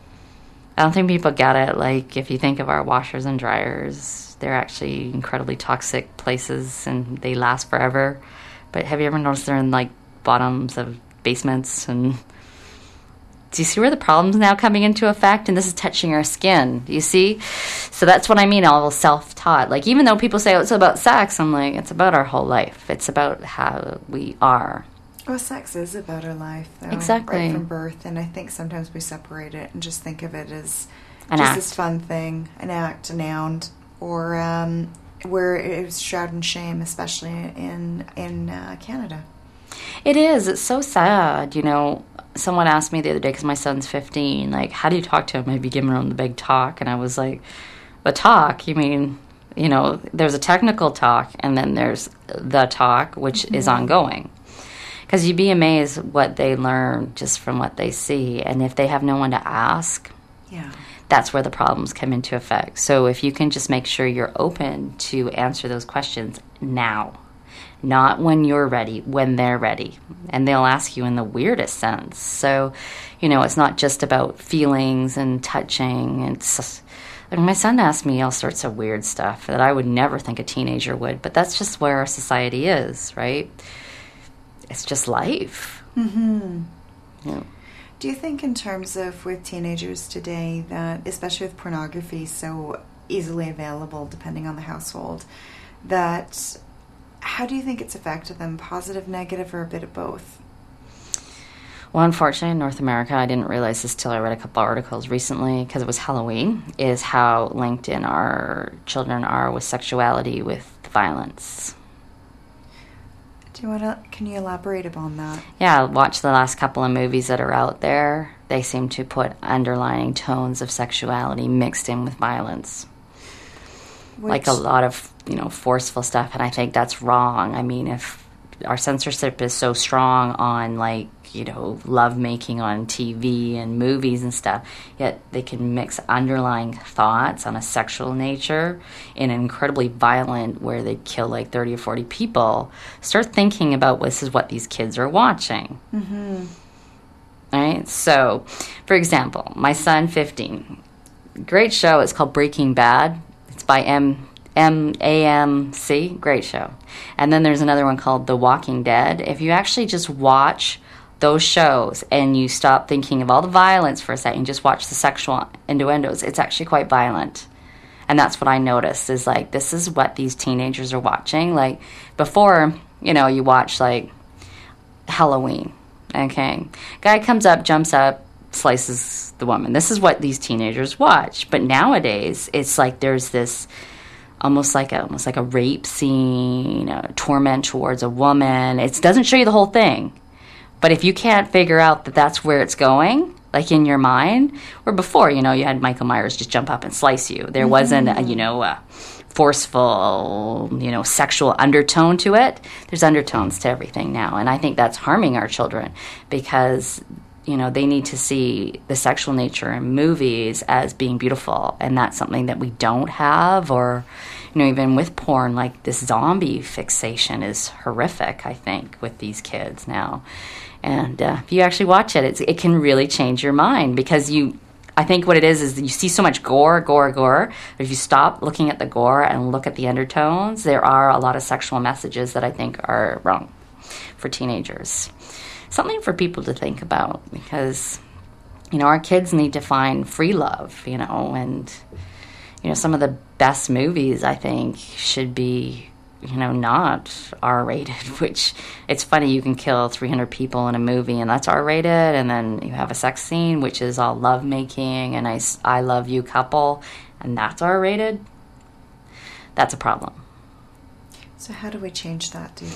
I don't think people get it. Like, if you think of our washers and dryers, they're actually incredibly toxic places, and they last forever. But have you ever noticed they're in, like, bottoms of basements? And do you see where the problem's now coming into effect? And this is touching our skin. Do you see? So that's what I mean, all self-taught. Like, even though people say, oh, it's about sex, I'm like, it's about our whole life. It's about how we are. Well, sex is about our life, though. Exactly. Right from birth. And I think sometimes we separate it and just think of it as an just act. this fun thing, an act, a noun, or um, where it was shrouded in shame, especially in, in uh, Canada. It is. It's so sad. You know, someone asked me the other day, because my son's fifteen, like, how do you talk to him? Have you given him the big talk? And I was like, the talk? You mean You know, there's a technical talk, and then there's the talk, which mm-hmm. is ongoing. Because you'd be amazed what they learn just from what they see. And if they have no one to ask, yeah, that's where the problems come into effect. So if you can just make sure you're open to answer those questions now, not when you're ready, when they're ready. And they'll ask you in the weirdest sense. So, you know, it's not just about feelings and touching. It's like my son asked me all sorts of weird stuff that I would never think a teenager would. But that's just where our society is, right? It's just life. Mm-hmm. Yeah. Do you think in terms of with teenagers today that, especially with pornography so easily available depending on the household, that how do you think it's affected them, positive, negative, or a bit of both? Well, unfortunately, in North America, I didn't realize this till I read a couple articles recently because it was Halloween, is how linked in our children are with sexuality, with violence. Do you want to, can you elaborate upon that? Yeah, watch the last couple of movies that are out there. They seem to put underlying tones of sexuality mixed in with violence. Which, like a lot of, you know, forceful stuff, and I think that's wrong. I mean, if our censorship is so strong on, like, you know, lovemaking on T V and movies and stuff, yet they can mix underlying thoughts on a sexual nature in an incredibly violent where they kill like thirty or forty people. Start thinking about this is what these kids are watching. Mm-hmm. All right? So, for example, my son, fifteen, great show. It's called Breaking Bad. It's by M. M A M C, great show. And then there's another one called The Walking Dead. If you actually just watch those shows and you stop thinking of all the violence for a second, just watch the sexual innuendos, it's actually quite violent. And that's what I noticed, is like, this is what these teenagers are watching. Like, before, you know, you watch, like, Halloween, okay? Guy comes up, jumps up, slices the woman. This is what these teenagers watch. But nowadays, it's like there's this almost like a, almost like a rape scene, a torment towards a woman. It doesn't show you the whole thing. But if you can't figure out that that's where it's going, like in your mind, where before, you know, you had Michael Myers just jump up and slice you. There mm-hmm. wasn't, a, you know, a forceful, you know, sexual undertone to it. There's undertones to everything now. And I think that's harming our children because, you know, they need to see the sexual nature in movies as being beautiful. And that's something that we don't have. Or, you know, even with porn, like this zombie fixation is horrific, I think, with these kids now. And uh, if you actually watch it, it's, it can really change your mind because you, I think what it is is you see so much gore, gore, gore. But if you stop looking at the gore and look at the undertones, there are a lot of sexual messages that I think are wrong for teenagers. Something for people to think about because, you know, our kids need to find free love, you know, and, you know, some of the best movies, I think, should be, you know, not R-rated, which it's funny, you can kill three hundred people in a movie and that's R-rated, and then you have a sex scene, which is all lovemaking and I, I love you couple, and that's R-rated. That's a problem. So how do we change that, do you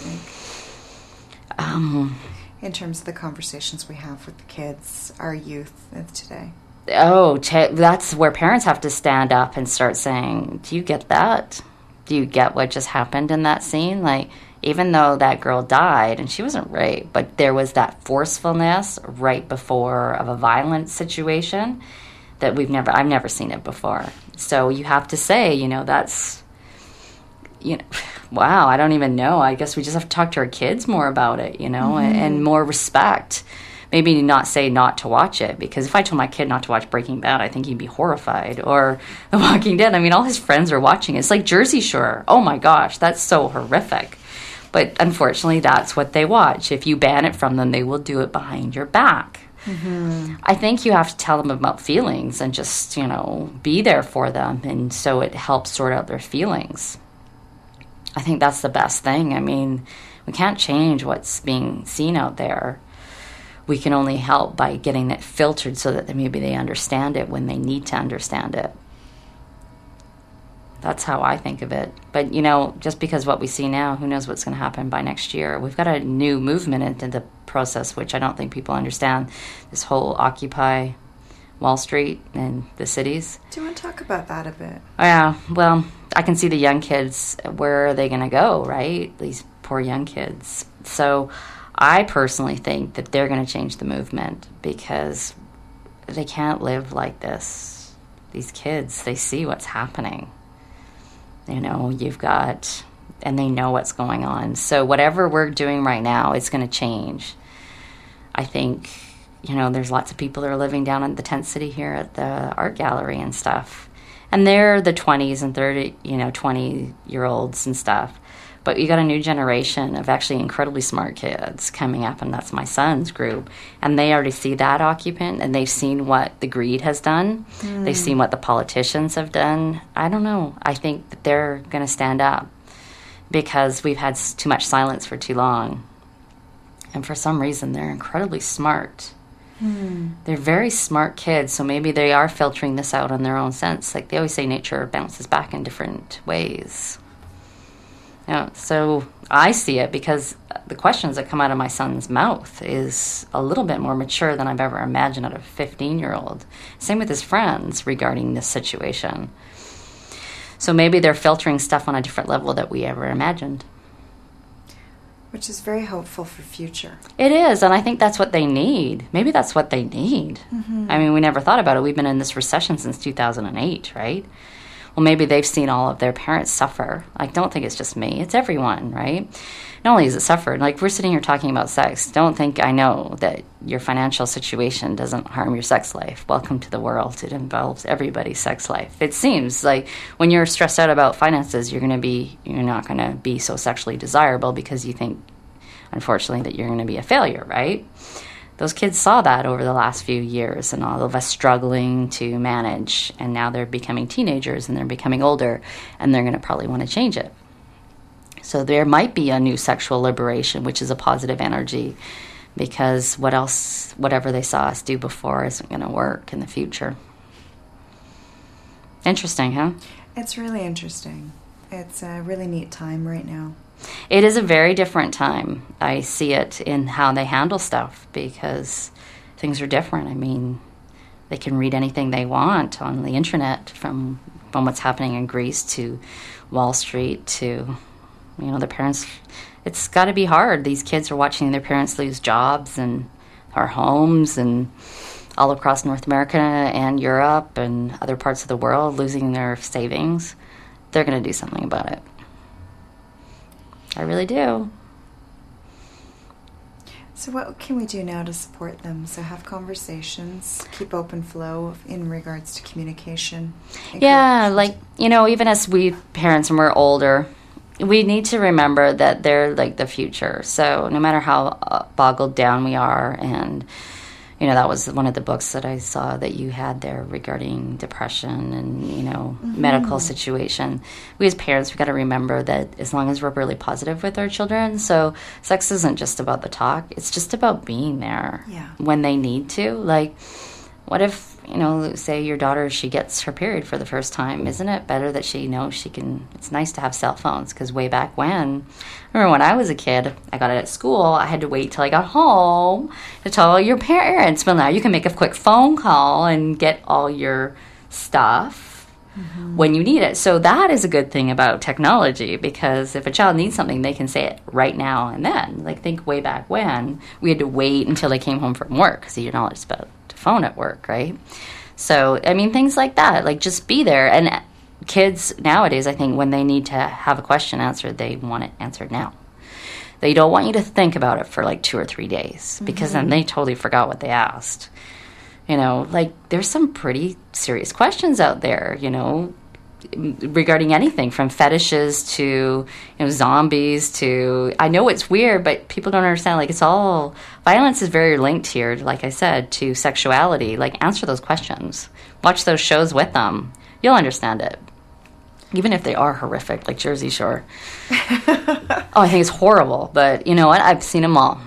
think? Um... In terms of the conversations we have with the kids, our youth of today? Oh, t- that's where parents have to stand up and start saying, do you get that? Do you get what just happened in that scene? Like, even though that girl died, and she wasn't raped, but there was that forcefulness right before of a violent situation that we've never, I've never seen it before. So you have to say, you know, that's, you know, wow, I don't even know. I guess we just have to talk to our kids more about it, you know, mm-hmm. and, and more respect. Maybe not say not to watch it, because if I told my kid not to watch Breaking Bad, I think he'd be horrified. Or The Walking Dead. I mean, all his friends are watching it. It's like Jersey Shore. Oh, my gosh, that's so horrific. But unfortunately, that's what they watch. If you ban it from them, they will do it behind your back. Mm-hmm. I think you have to tell them about feelings and just, you know, be there for them. And so it helps sort out their feelings. I think that's the best thing. I mean, we can't change what's being seen out there. We can only help by getting it filtered so that maybe they understand it when they need to understand it. That's how I think of it. But, you know, just because what we see now, who knows what's going to happen by next year. We've got a new movement into the process, which I don't think people understand. This whole Occupy Wall Street and the cities. Do you want to talk about that a bit? Yeah, well, I can see the young kids. Where are they going to go, right? These poor young kids. So I personally think that they're going to change the movement because they can't live like this. These kids, they see what's happening. You know, you've got, and they know what's going on. So whatever we're doing right now, it's going to change. I think, you know, there's lots of people that are living down in the tent city here at the art gallery and stuff. And they're the twenties and thirty, you know, twenty-year-olds and stuff. But you got a new generation of actually incredibly smart kids coming up, and that's my son's group. And they already see that occupant, and they've seen what the greed has done. Mm. They've seen what the politicians have done. I don't know. I think that they're going to stand up because we've had too much silence for too long. And for some reason, they're incredibly smart. Mm. They're very smart kids, so maybe they are filtering this out on their own sense. Like they always say, nature bounces back in different ways. Yeah, so I see it because the questions that come out of my son's mouth is a little bit more mature than I've ever imagined out of a fifteen-year-old. Same with his friends regarding this situation. So maybe they're filtering stuff on a different level that we ever imagined. Which is very hopeful for future. It is, and I think that's what they need. Maybe that's what they need. Mm-hmm. I mean, we never thought about it. We've been in this recession since two thousand eight, right? Well, maybe they've seen all of their parents suffer. I don't think it's just me. It's everyone, right? Not only is it suffered, like we're sitting here talking about sex. Don't think I know that your financial situation doesn't harm your sex life. Welcome to the world. It involves everybody's sex life. It seems like when you're stressed out about finances, you're going to be, you're not going to be so sexually desirable because you think, unfortunately, that you're going to be a failure, right? Those kids saw that over the last few years and all of us struggling to manage, and now they're becoming teenagers and they're becoming older, and they're going to probably want to change it. So there might be a new sexual liberation, which is a positive energy, because what else, whatever they saw us do before isn't going to work in the future. Interesting, huh? It's really interesting. It's a really neat time right now. It is a very different time. I see it in how they handle stuff because things are different. I mean, they can read anything they want on the internet, from from what's happening in Greece to Wall Street to, you know, their parents. It's got to be hard. These kids are watching their parents lose jobs and our homes and all across North America and Europe and other parts of the world losing their savings. They're going to do something about it. I really do. So what can we do now to support them? So have conversations, keep open flow in regards to communication. Yeah, like, you know, even as we parents and we're older, we need to remember that they're like the future. So no matter how uh, boggled down we are, and, you know, that was one of the books that I saw that you had there regarding depression and, you know, mm-hmm. medical situation. We as parents, we've got to remember that as long as we're really positive with our children, so sex isn't just about the talk, it's just about being there yeah. when they need to. Like, what if, you know, say your daughter, she gets her period for the first time. Isn't it better that she knows she can, it's nice to have cell phones, because way back when, I remember when I was a kid, I got it at school, I had to wait till I got home to tell your parents. But now you can make a quick phone call and get all your stuff mm-hmm. when you need it. So that is a good thing about technology, because if a child needs something, they can say it right now and then. Like, think way back when, we had to wait until they came home from work, because you're not supposed to phone at work, right? So, I mean, things like that, like just be there. And kids nowadays, I think, when they need to have a question answered, they want it answered now. They don't want you to think about it for like two or three days, because mm-hmm. then they totally forgot what they asked. You know, like there's some pretty serious questions out there, you know, regarding anything from fetishes to, you know, zombies to, I know it's weird, but people don't understand, like, it's all, violence is very linked here, like I said, to sexuality. Like, answer those questions. Watch those shows with them. You'll understand it. Even if they are horrific, like Jersey Shore. Oh, I think it's horrible, but you know what? I've seen them all.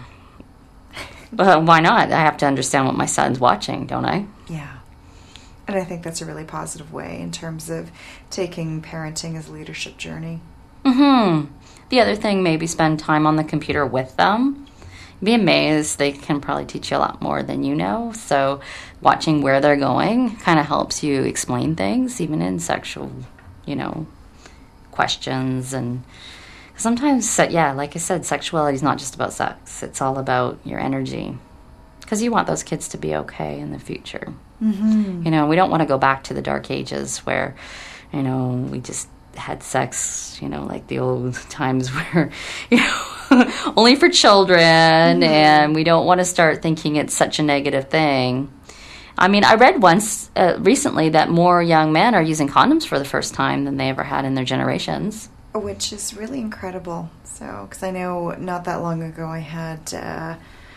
But why not? I have to understand what my son's watching, don't I? Yeah. And I think that's a really positive way in terms of taking parenting as a leadership journey. Mm-hmm. The other thing, maybe spend time on the computer with them. be amazed. They can probably teach you a lot more than you know. So watching where they're going kind of helps you explain things, even in sexual, you know, questions. And sometimes, yeah, like I said, sexuality is not just about sex. It's all about your energy. Because you want those kids to be okay in the future. Mm-hmm. You know, we don't want to go back to the dark ages where, you know, we just had sex, you know, like the old times where, you know, only for children, mm-hmm. and we don't want to start thinking it's such a negative thing. I mean, I read once uh, recently that more young men are using condoms for the first time than they ever had in their generations. Which is really incredible. So, because I know not that long ago I had... Uh,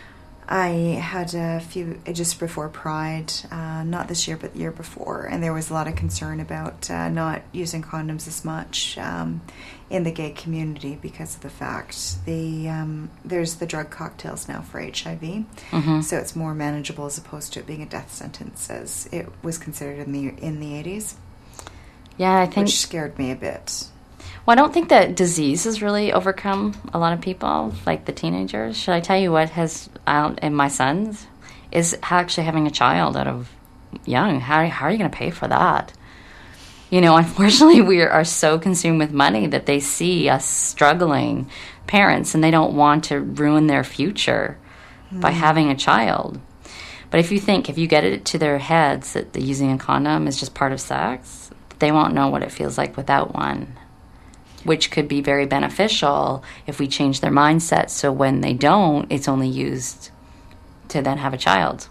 I had a few just before Pride, uh, not this year, but the year before, and there was a lot of concern about uh, not using condoms as much um, in the gay community because of the fact the um, there's the drug cocktails now for H I V, mm-hmm. so it's more manageable as opposed to it being a death sentence as it was considered in the in the eighties. Yeah, I think which scared me a bit. Well, I don't think that disease has really overcome a lot of people, like the teenagers. Should I tell you what has, out in my son's, is actually having a child out of young. How, how are you going to pay for that? You know, unfortunately, we are so consumed with money that they see us struggling parents, and they don't want to ruin their future mm. by having a child. But if you think, if you get it to their heads that the using a condom is just part of sex, they won't know what it feels like without one, which could be very beneficial if we change their mindset so when they don't, it's only used to then have a child.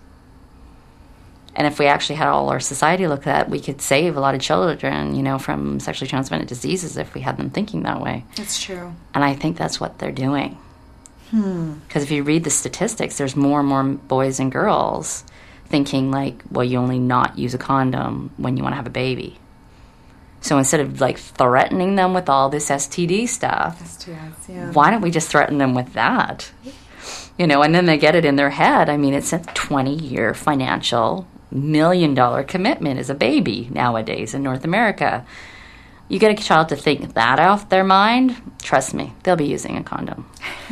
And if we actually had all our society look at that, we could save a lot of children, you know, from sexually transmitted diseases if we had them thinking that way. That's true. And I think that's what they're doing. Hmm. Because if you read the statistics, there's more and more boys and girls thinking like, well, you only not use a condom when you want to have a baby. So instead of like threatening them with all this S T D stuff, S T Is, yeah. why don't we just threaten them with that? You know, and then they get it in their head. I mean, it's a twenty-year financial million-dollar commitment as a baby nowadays in North America. You get a child to think that off their mind, trust me, they'll be using a condom.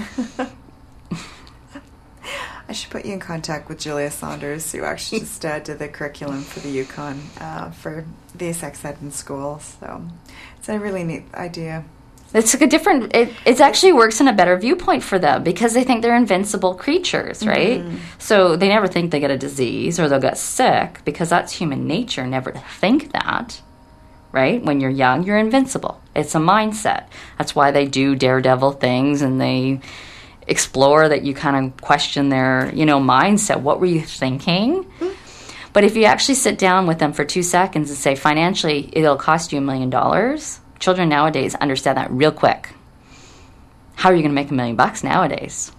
I should put you in contact with Julia Saunders, who actually just uh, did the curriculum for the Yukon uh, for the sex ed in school. So it's a really neat idea. It's like a different, it, it actually works in a better viewpoint for them because they think they're invincible creatures, right? Mm-hmm. So they never think they get a disease or they'll get sick because that's human nature, never to think that, right? When you're young, you're invincible. It's a mindset. That's why they do daredevil things and they explore that you kind of question their, you know, mindset. What were you thinking? Mm-hmm. But if you actually sit down with them for two seconds and say, financially, it'll cost you a million dollars, children nowadays understand that real quick. How are you going to make a million bucks nowadays?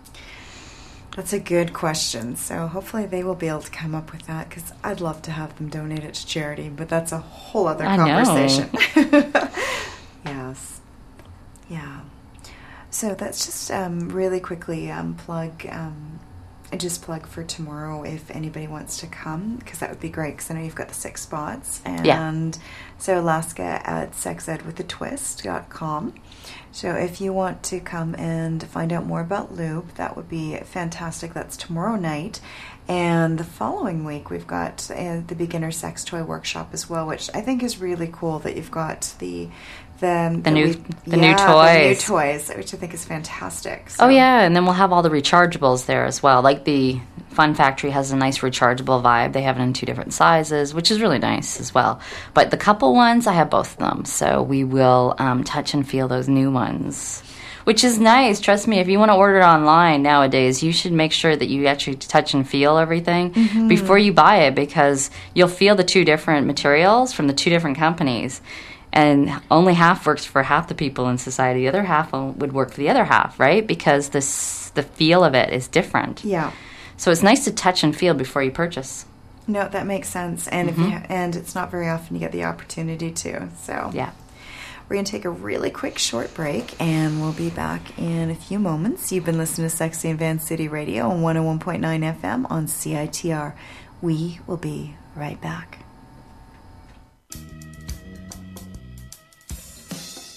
That's a good question. So hopefully they will be able to come up with that because I'd love to have them donate it to charity, but that's a whole other I conversation. know. Yes. Yeah. So that's just um, really quickly um, plug, um, just plug for tomorrow if anybody wants to come, because that would be great because I know you've got the six spots. And yeah. so Alaska at sex ed with a twist dot com. So if you want to come and find out more about lube, that would be fantastic. That's tomorrow night. And the following week, we've got uh, the beginner sex toy workshop as well, which I think is really cool that you've got the the, the new we, the yeah, new toys, the new toys, which I think is fantastic. So. Oh yeah, and then we'll have all the rechargeables there as well. Like the Fun Factory has a nice rechargeable vibe. They have it in two different sizes, which is really nice as well. But the couple ones, I have both of them, so we will um, touch and feel those new ones, which is nice. Trust me, if you want to order it online nowadays, you should make sure that you actually touch and feel everything mm-hmm. before you buy it, because you'll feel the two different materials from the two different companies. And only half works for half the people in society. The other half would work for the other half, right? Because this, the feel of it is different. Yeah. So it's nice to touch and feel before you purchase. No, that makes sense. And Mm-hmm. if you, and it's not very often you get the opportunity to. So yeah. We're going to take a really quick short break, and we'll be back in a few moments. You've been listening to Sexy and Van City Radio on one oh one point nine F M on C I T R. We will be right back.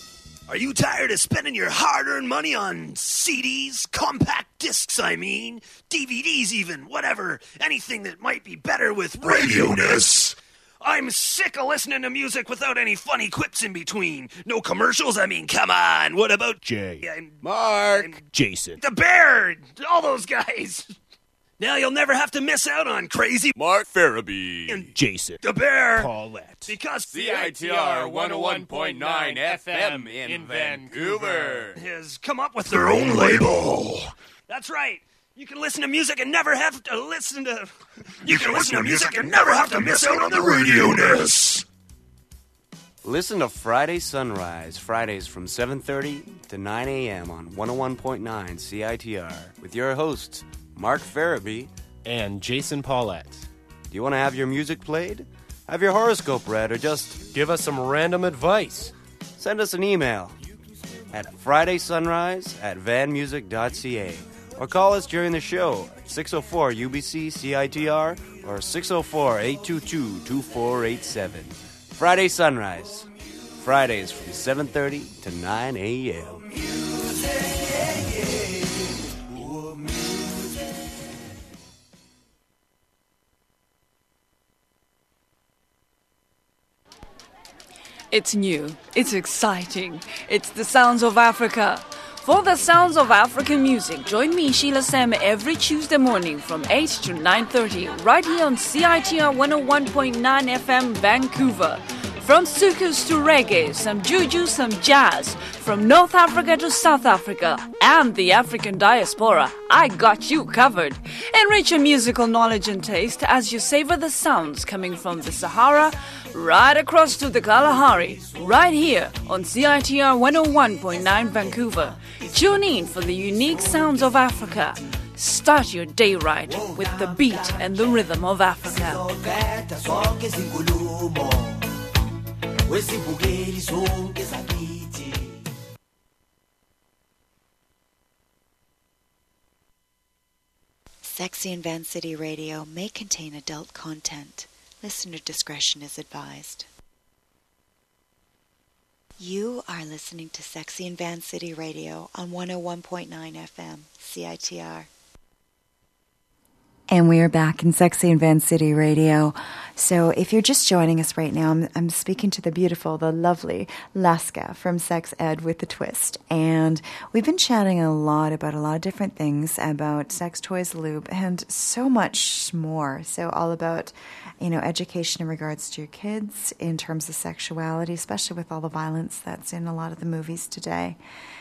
Are you tired of spending your hard-earned money on C Ds, compact discs, I mean, D V Ds even, whatever, anything that might be better with radio-ness? I'm sick of listening to music without any funny quips in between. No commercials, I mean, come on. What about Jay? I'm, Mark. I'm, Jason. The Bear. All those guys. Now you'll never have to miss out on Crazy Mark Farabee. And Jason. The Bear. Paulette. Because C I T R one oh one point nine F M in, in Vancouver has come up with their own label. That's right. You can listen to music and never have to listen to... You can listen to music and never have to miss out on the radio-ness. Listen to Friday Sunrise, Fridays from seven thirty to nine a.m. on one oh one point nine C I T R with your hosts, Mark Farabee and Jason Paulette. Do you want to have your music played? Have your horoscope read, or just give us some random advice? Send us an email at friday sunrise at van music dot c a or call us during the show at six oh four U B C C I T R or six oh four, eight two two, two four eight seven. Friday Sunrise, Fridays from seven thirty to nine a.m. It's new. It's exciting. It's the sounds of Africa. For the sounds of African music, join me, Sheila Sam, every Tuesday morning from eight to nine thirty, right here on C I T R one oh one point nine F M Vancouver. From soukous to reggae, some juju, some jazz. From North Africa to South Africa and the African diaspora, I got you covered. Enrich your musical knowledge and taste as you savor the sounds coming from the Sahara right across to the Kalahari, right here on C I T R one oh one point nine Vancouver. Tune in for the unique sounds of Africa. Start your day right with the beat and the rhythm of Africa. Sexy and Van City Radio may contain adult content. Listener discretion is advised. You are listening to Sexy and Van City Radio on one oh one point nine F M, C I T R. And we are back in Sexy and Van City Radio. So if you're just joining us right now, I'm, I'm speaking to the beautiful, the lovely Laska from Sex Ed with the Twist. And we've been chatting a lot about a lot of different things, about sex toys, lube, and so much more. So all about, you know, education in regards to your kids in terms of sexuality, especially with all the violence that's in a lot of the movies today.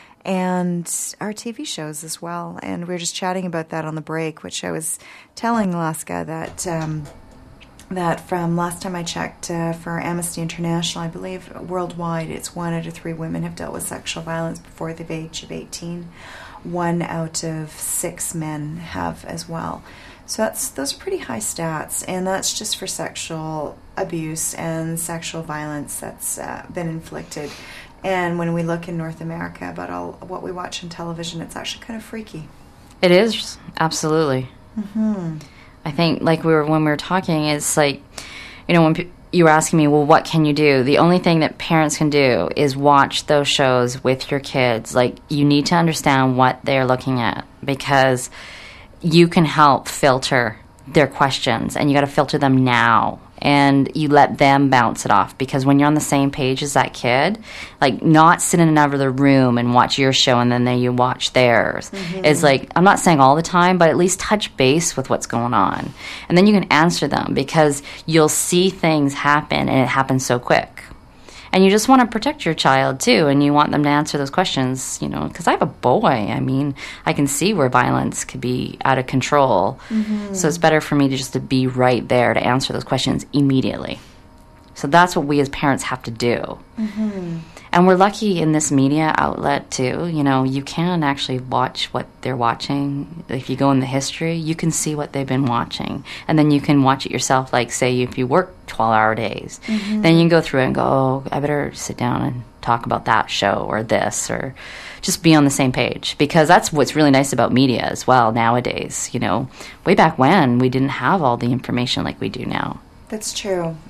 And our T V shows as well. And we were just chatting about that on the break, which I was telling Laska that um, that from last time I checked uh, for Amnesty International, I believe worldwide it's one out of three women have dealt with sexual violence before the age of eighteen. One out of six men have as well. So that's those are pretty high stats, and that's just for sexual abuse and sexual violence that's uh, been inflicted. And when we look in North America about all what we watch on television, it's actually kind of freaky. It is, absolutely. Mm-hmm. I think, like we were when we were talking, it's like, you know, when pe- you were asking me, well, what can you do? The only thing that parents can do is watch those shows with your kids. Like, you need to understand what they're looking at, because you can help filter their questions, and you got to filter them now. And you let them bounce it off, because when you're on the same page as that kid, like, not sit in another room and watch your show and then then you watch theirs. Mm-hmm. It's like, I'm not saying all the time, but at least touch base with what's going on. And then you can answer them, because you'll see things happen, and it happens so quick. And you just want to protect your child, too, and you want them to answer those questions, you know, because I have a boy. I mean, I can see where violence could be out of control. Mm-hmm. So it's better for me to just to be right there to answer those questions immediately. So that's what we as parents have to do. Mm-hmm. And we're lucky in this media outlet, too. You know, you can actually watch what they're watching. If you go in the history, you can see what they've been watching. And then you can watch it yourself. Like, say, if you work twelve-hour days, mm-hmm. then you can go through it and go, oh, I better sit down and talk about that show or this, or just be on the same page. Because that's what's really nice about media as well nowadays. You know, way back when, we didn't have all the information like we do now. That's true.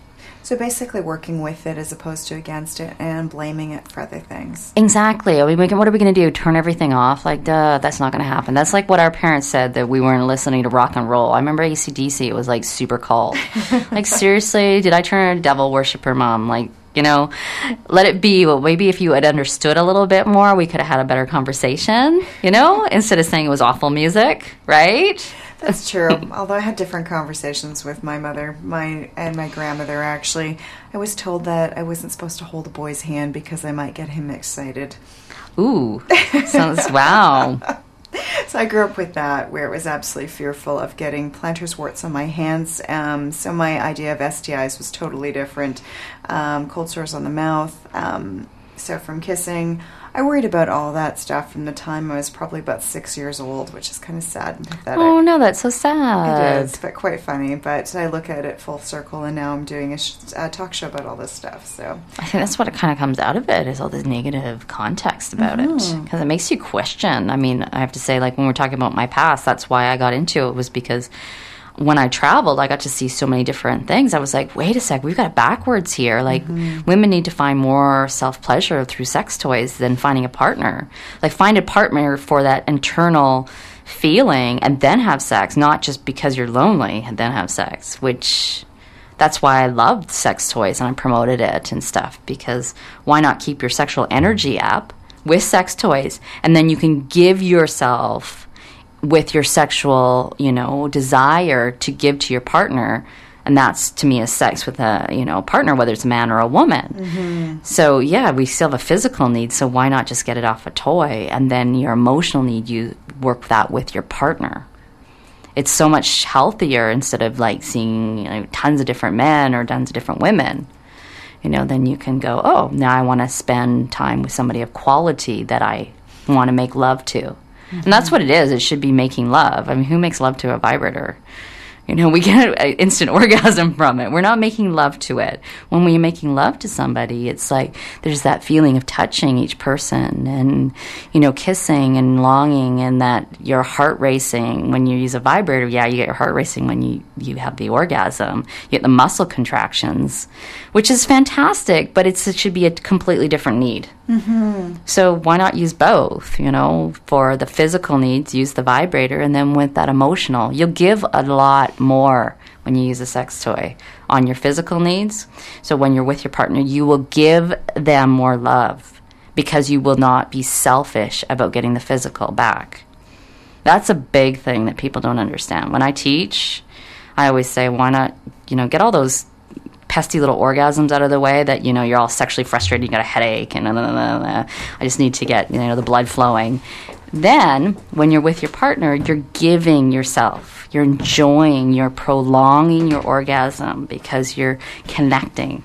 So basically working with it as opposed to against it and blaming it for other things. Exactly. I mean, we can, what are we going to do? Turn everything off? Like, duh, that's not going to happen. That's like what our parents said, that we weren't listening to rock and roll. I remember A C D C, it was like super cold. Like, seriously, did I turn a devil worshiper mom? Like, you know, let it be. Well, maybe if you had understood a little bit more, we could have had a better conversation, you know, instead of saying it was awful music, right? That's true. Although I had different conversations with my mother my and my grandmother, actually. I was told that I wasn't supposed to hold a boy's hand because I might get him excited. Ooh. Sounds, wow. So I grew up with that, where it was absolutely fearful of getting plantar's warts on my hands. Um, so my idea of S T Is was totally different. Um, cold sores on the mouth. Um, so from kissing, I worried about all that stuff from the time I was probably about six years old, which is kind of sad and pathetic. Oh, no, that's so sad. It is, but quite funny. But I look at it full circle, and now I'm doing a, sh- a talk show about all this stuff. So I think that's what it kind of comes out of it, is all this negative context about mm-hmm. it. Because it makes you question. I mean, I have to say, like, when we're talking about my past, that's why I got into it, was because when I traveled, I got to see so many different things. I was like, wait a sec, we've got it backwards here. Like, mm-hmm. women need to find more self-pleasure through sex toys than finding a partner. Like, find a partner for that internal feeling and then have sex, not just because you're lonely and then have sex, which that's why I loved sex toys and I promoted it and stuff, because why not keep your sexual energy up with sex toys, and then you can give yourself with your sexual, you know, desire to give to your partner. And that's, to me, is sex with a, you know, partner, whether it's a man or a woman. Mm-hmm. So, yeah, we still have a physical need, so why not just get it off a toy? And then your emotional need, you work that with your partner. It's so much healthier instead of, like, seeing, you know, tons of different men or tons of different women. You know, then you can go, oh, now I want to spend time with somebody of quality that I want to make love to. Mm-hmm. And that's what it is. It should be making love. I mean, who makes love to a vibrator? You know, we get an instant orgasm from it. We're not making love to it. When we're making love to somebody, it's like there's that feeling of touching each person and, you know, kissing and longing, and that your heart racing when you use a vibrator. Yeah, you get your heart racing when you, you have the orgasm. You get the muscle contractions, which is fantastic, but it's, it should be a completely different need. Mm-hmm. So why not use both? You know, for the physical needs, use the vibrator, and then with that emotional, you'll give a lot more when you use a sex toy on your physical needs. So when you're with your partner, you will give them more love because you will not be selfish about getting the physical back. That's a big thing that people don't understand. When I teach, I always say, why not, you know, get all those pesky little orgasms out of the way that, you know, you're all sexually frustrated, you got a headache, and blah, blah, blah, blah. I just need to get, you know, the blood flowing. Then, when you're with your partner, you're giving yourself. You're enjoying, you're prolonging your orgasm because you're connecting.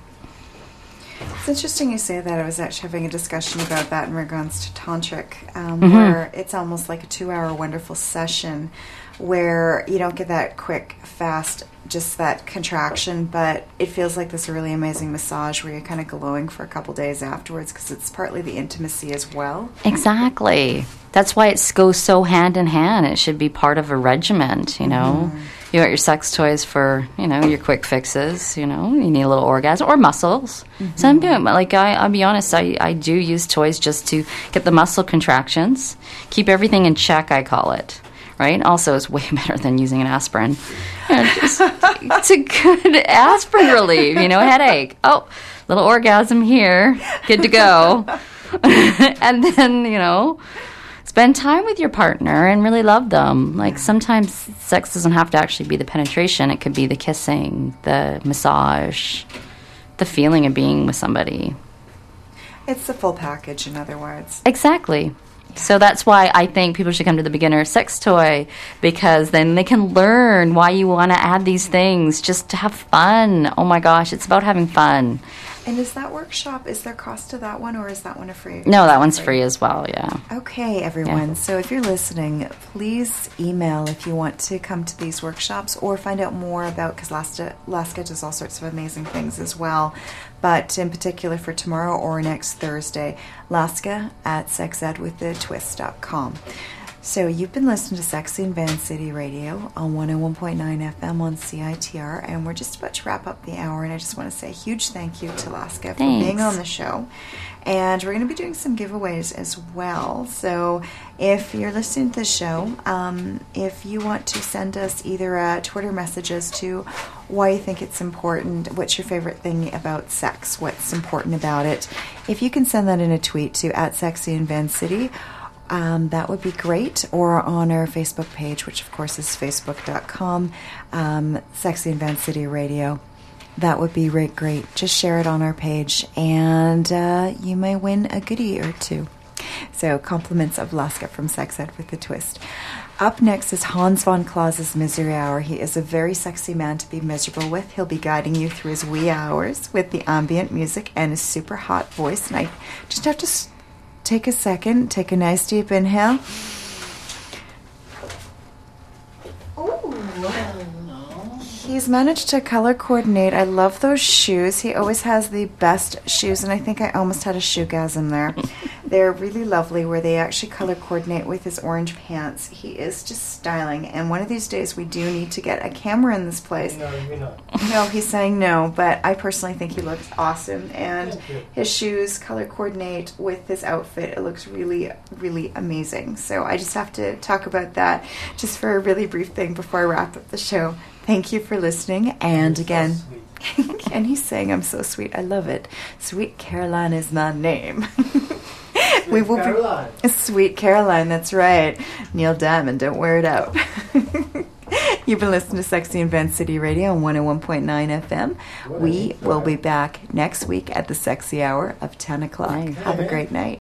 It's interesting you say that. I was actually having a discussion about that in regards to tantric, um, Mm-hmm. where it's almost like a two-hour wonderful session where you don't get that quick, fast, just that contraction, but it feels like this really amazing massage where you're kind of glowing for a couple days afterwards, because it's partly the intimacy as well. Exactly. That's why it goes so hand in hand. It should be part of a regiment, you know. Mm-hmm. You got your sex toys for, you know, your quick fixes, you know. You need a little orgasm or muscles. Mm-hmm. Some people, like, I, I'll be honest, I, I do use toys just to get the muscle contractions, keep everything in check, I call it. Right? Also, it's way better than using an aspirin. You know, just, it's a good aspirin relief, you know, headache. Oh, little orgasm here. Good to go. And then, you know, spend time with your partner and really love them. Like, sometimes sex doesn't have to actually be the penetration. It could be the kissing, the massage, the feeling of being with somebody. It's the full package, in other words. Exactly. So that's why I think people should come to the beginner sex toy, because then they can learn why you want to add these things just to have fun. Oh my gosh, it's about having fun. And is that workshop, is there cost to that one, or is that one a free? No, that one's free as well, yeah. Okay, everyone. Yeah. So if you're listening, please email if you want to come to these workshops or find out more about, because Laska, Laska does all sorts of amazing things as well. But in particular for tomorrow or next Thursday, Laska at sex ed with the twist dot com. So you've been listening to Sexy in Van City Radio on one oh one point nine F M on C I T R, and we're just about to wrap up the hour, and I just want to say a huge thank you to Laska for Thanks. being on the show. And we're going to be doing some giveaways as well. So if you're listening to the show, um, if you want to send us either uh, Twitter messages to why you think it's important, what's your favorite thing about sex, what's important about it, if you can send that in a tweet to at Sexy in Van City, Um, that would be great, or on our Facebook page, which of course is facebook dot com, um, Sexy in Van City Radio. That would be right, great. Just share it on our page, and uh, you may win a goodie or two. So, compliments of Laska from Sex Ed with a Twist. Up next is Hans von Klaus's Misery Hour. He is a very sexy man to be miserable with. He'll be guiding you through his wee hours with the ambient music and his super hot voice. And I just have to s- take a second, take a nice deep inhale. He's managed to color coordinate. I love those shoes. He always has the best shoes, and I think I almost had a shoegasm there. They're really lovely, where they actually color coordinate with his orange pants. He is just styling, and one of these days we do need to get a camera in this place. No, you're not. No, he's saying no, but I personally think he looks awesome, and his shoes color coordinate with his outfit. It looks really, really amazing. So I just have to talk about that just for a really brief thing before I wrap up the show. Thank you for listening, and again, and he's saying I'm so sweet. I love it. Sweet Caroline is my name. we will Caroline. be Sweet Caroline. That's right. Neil Diamond. Don't wear it out. You've been listening to Sexy in Van City Radio on one oh one point nine F M. We will be back next week at the sexy hour of ten o'clock. Have a great night.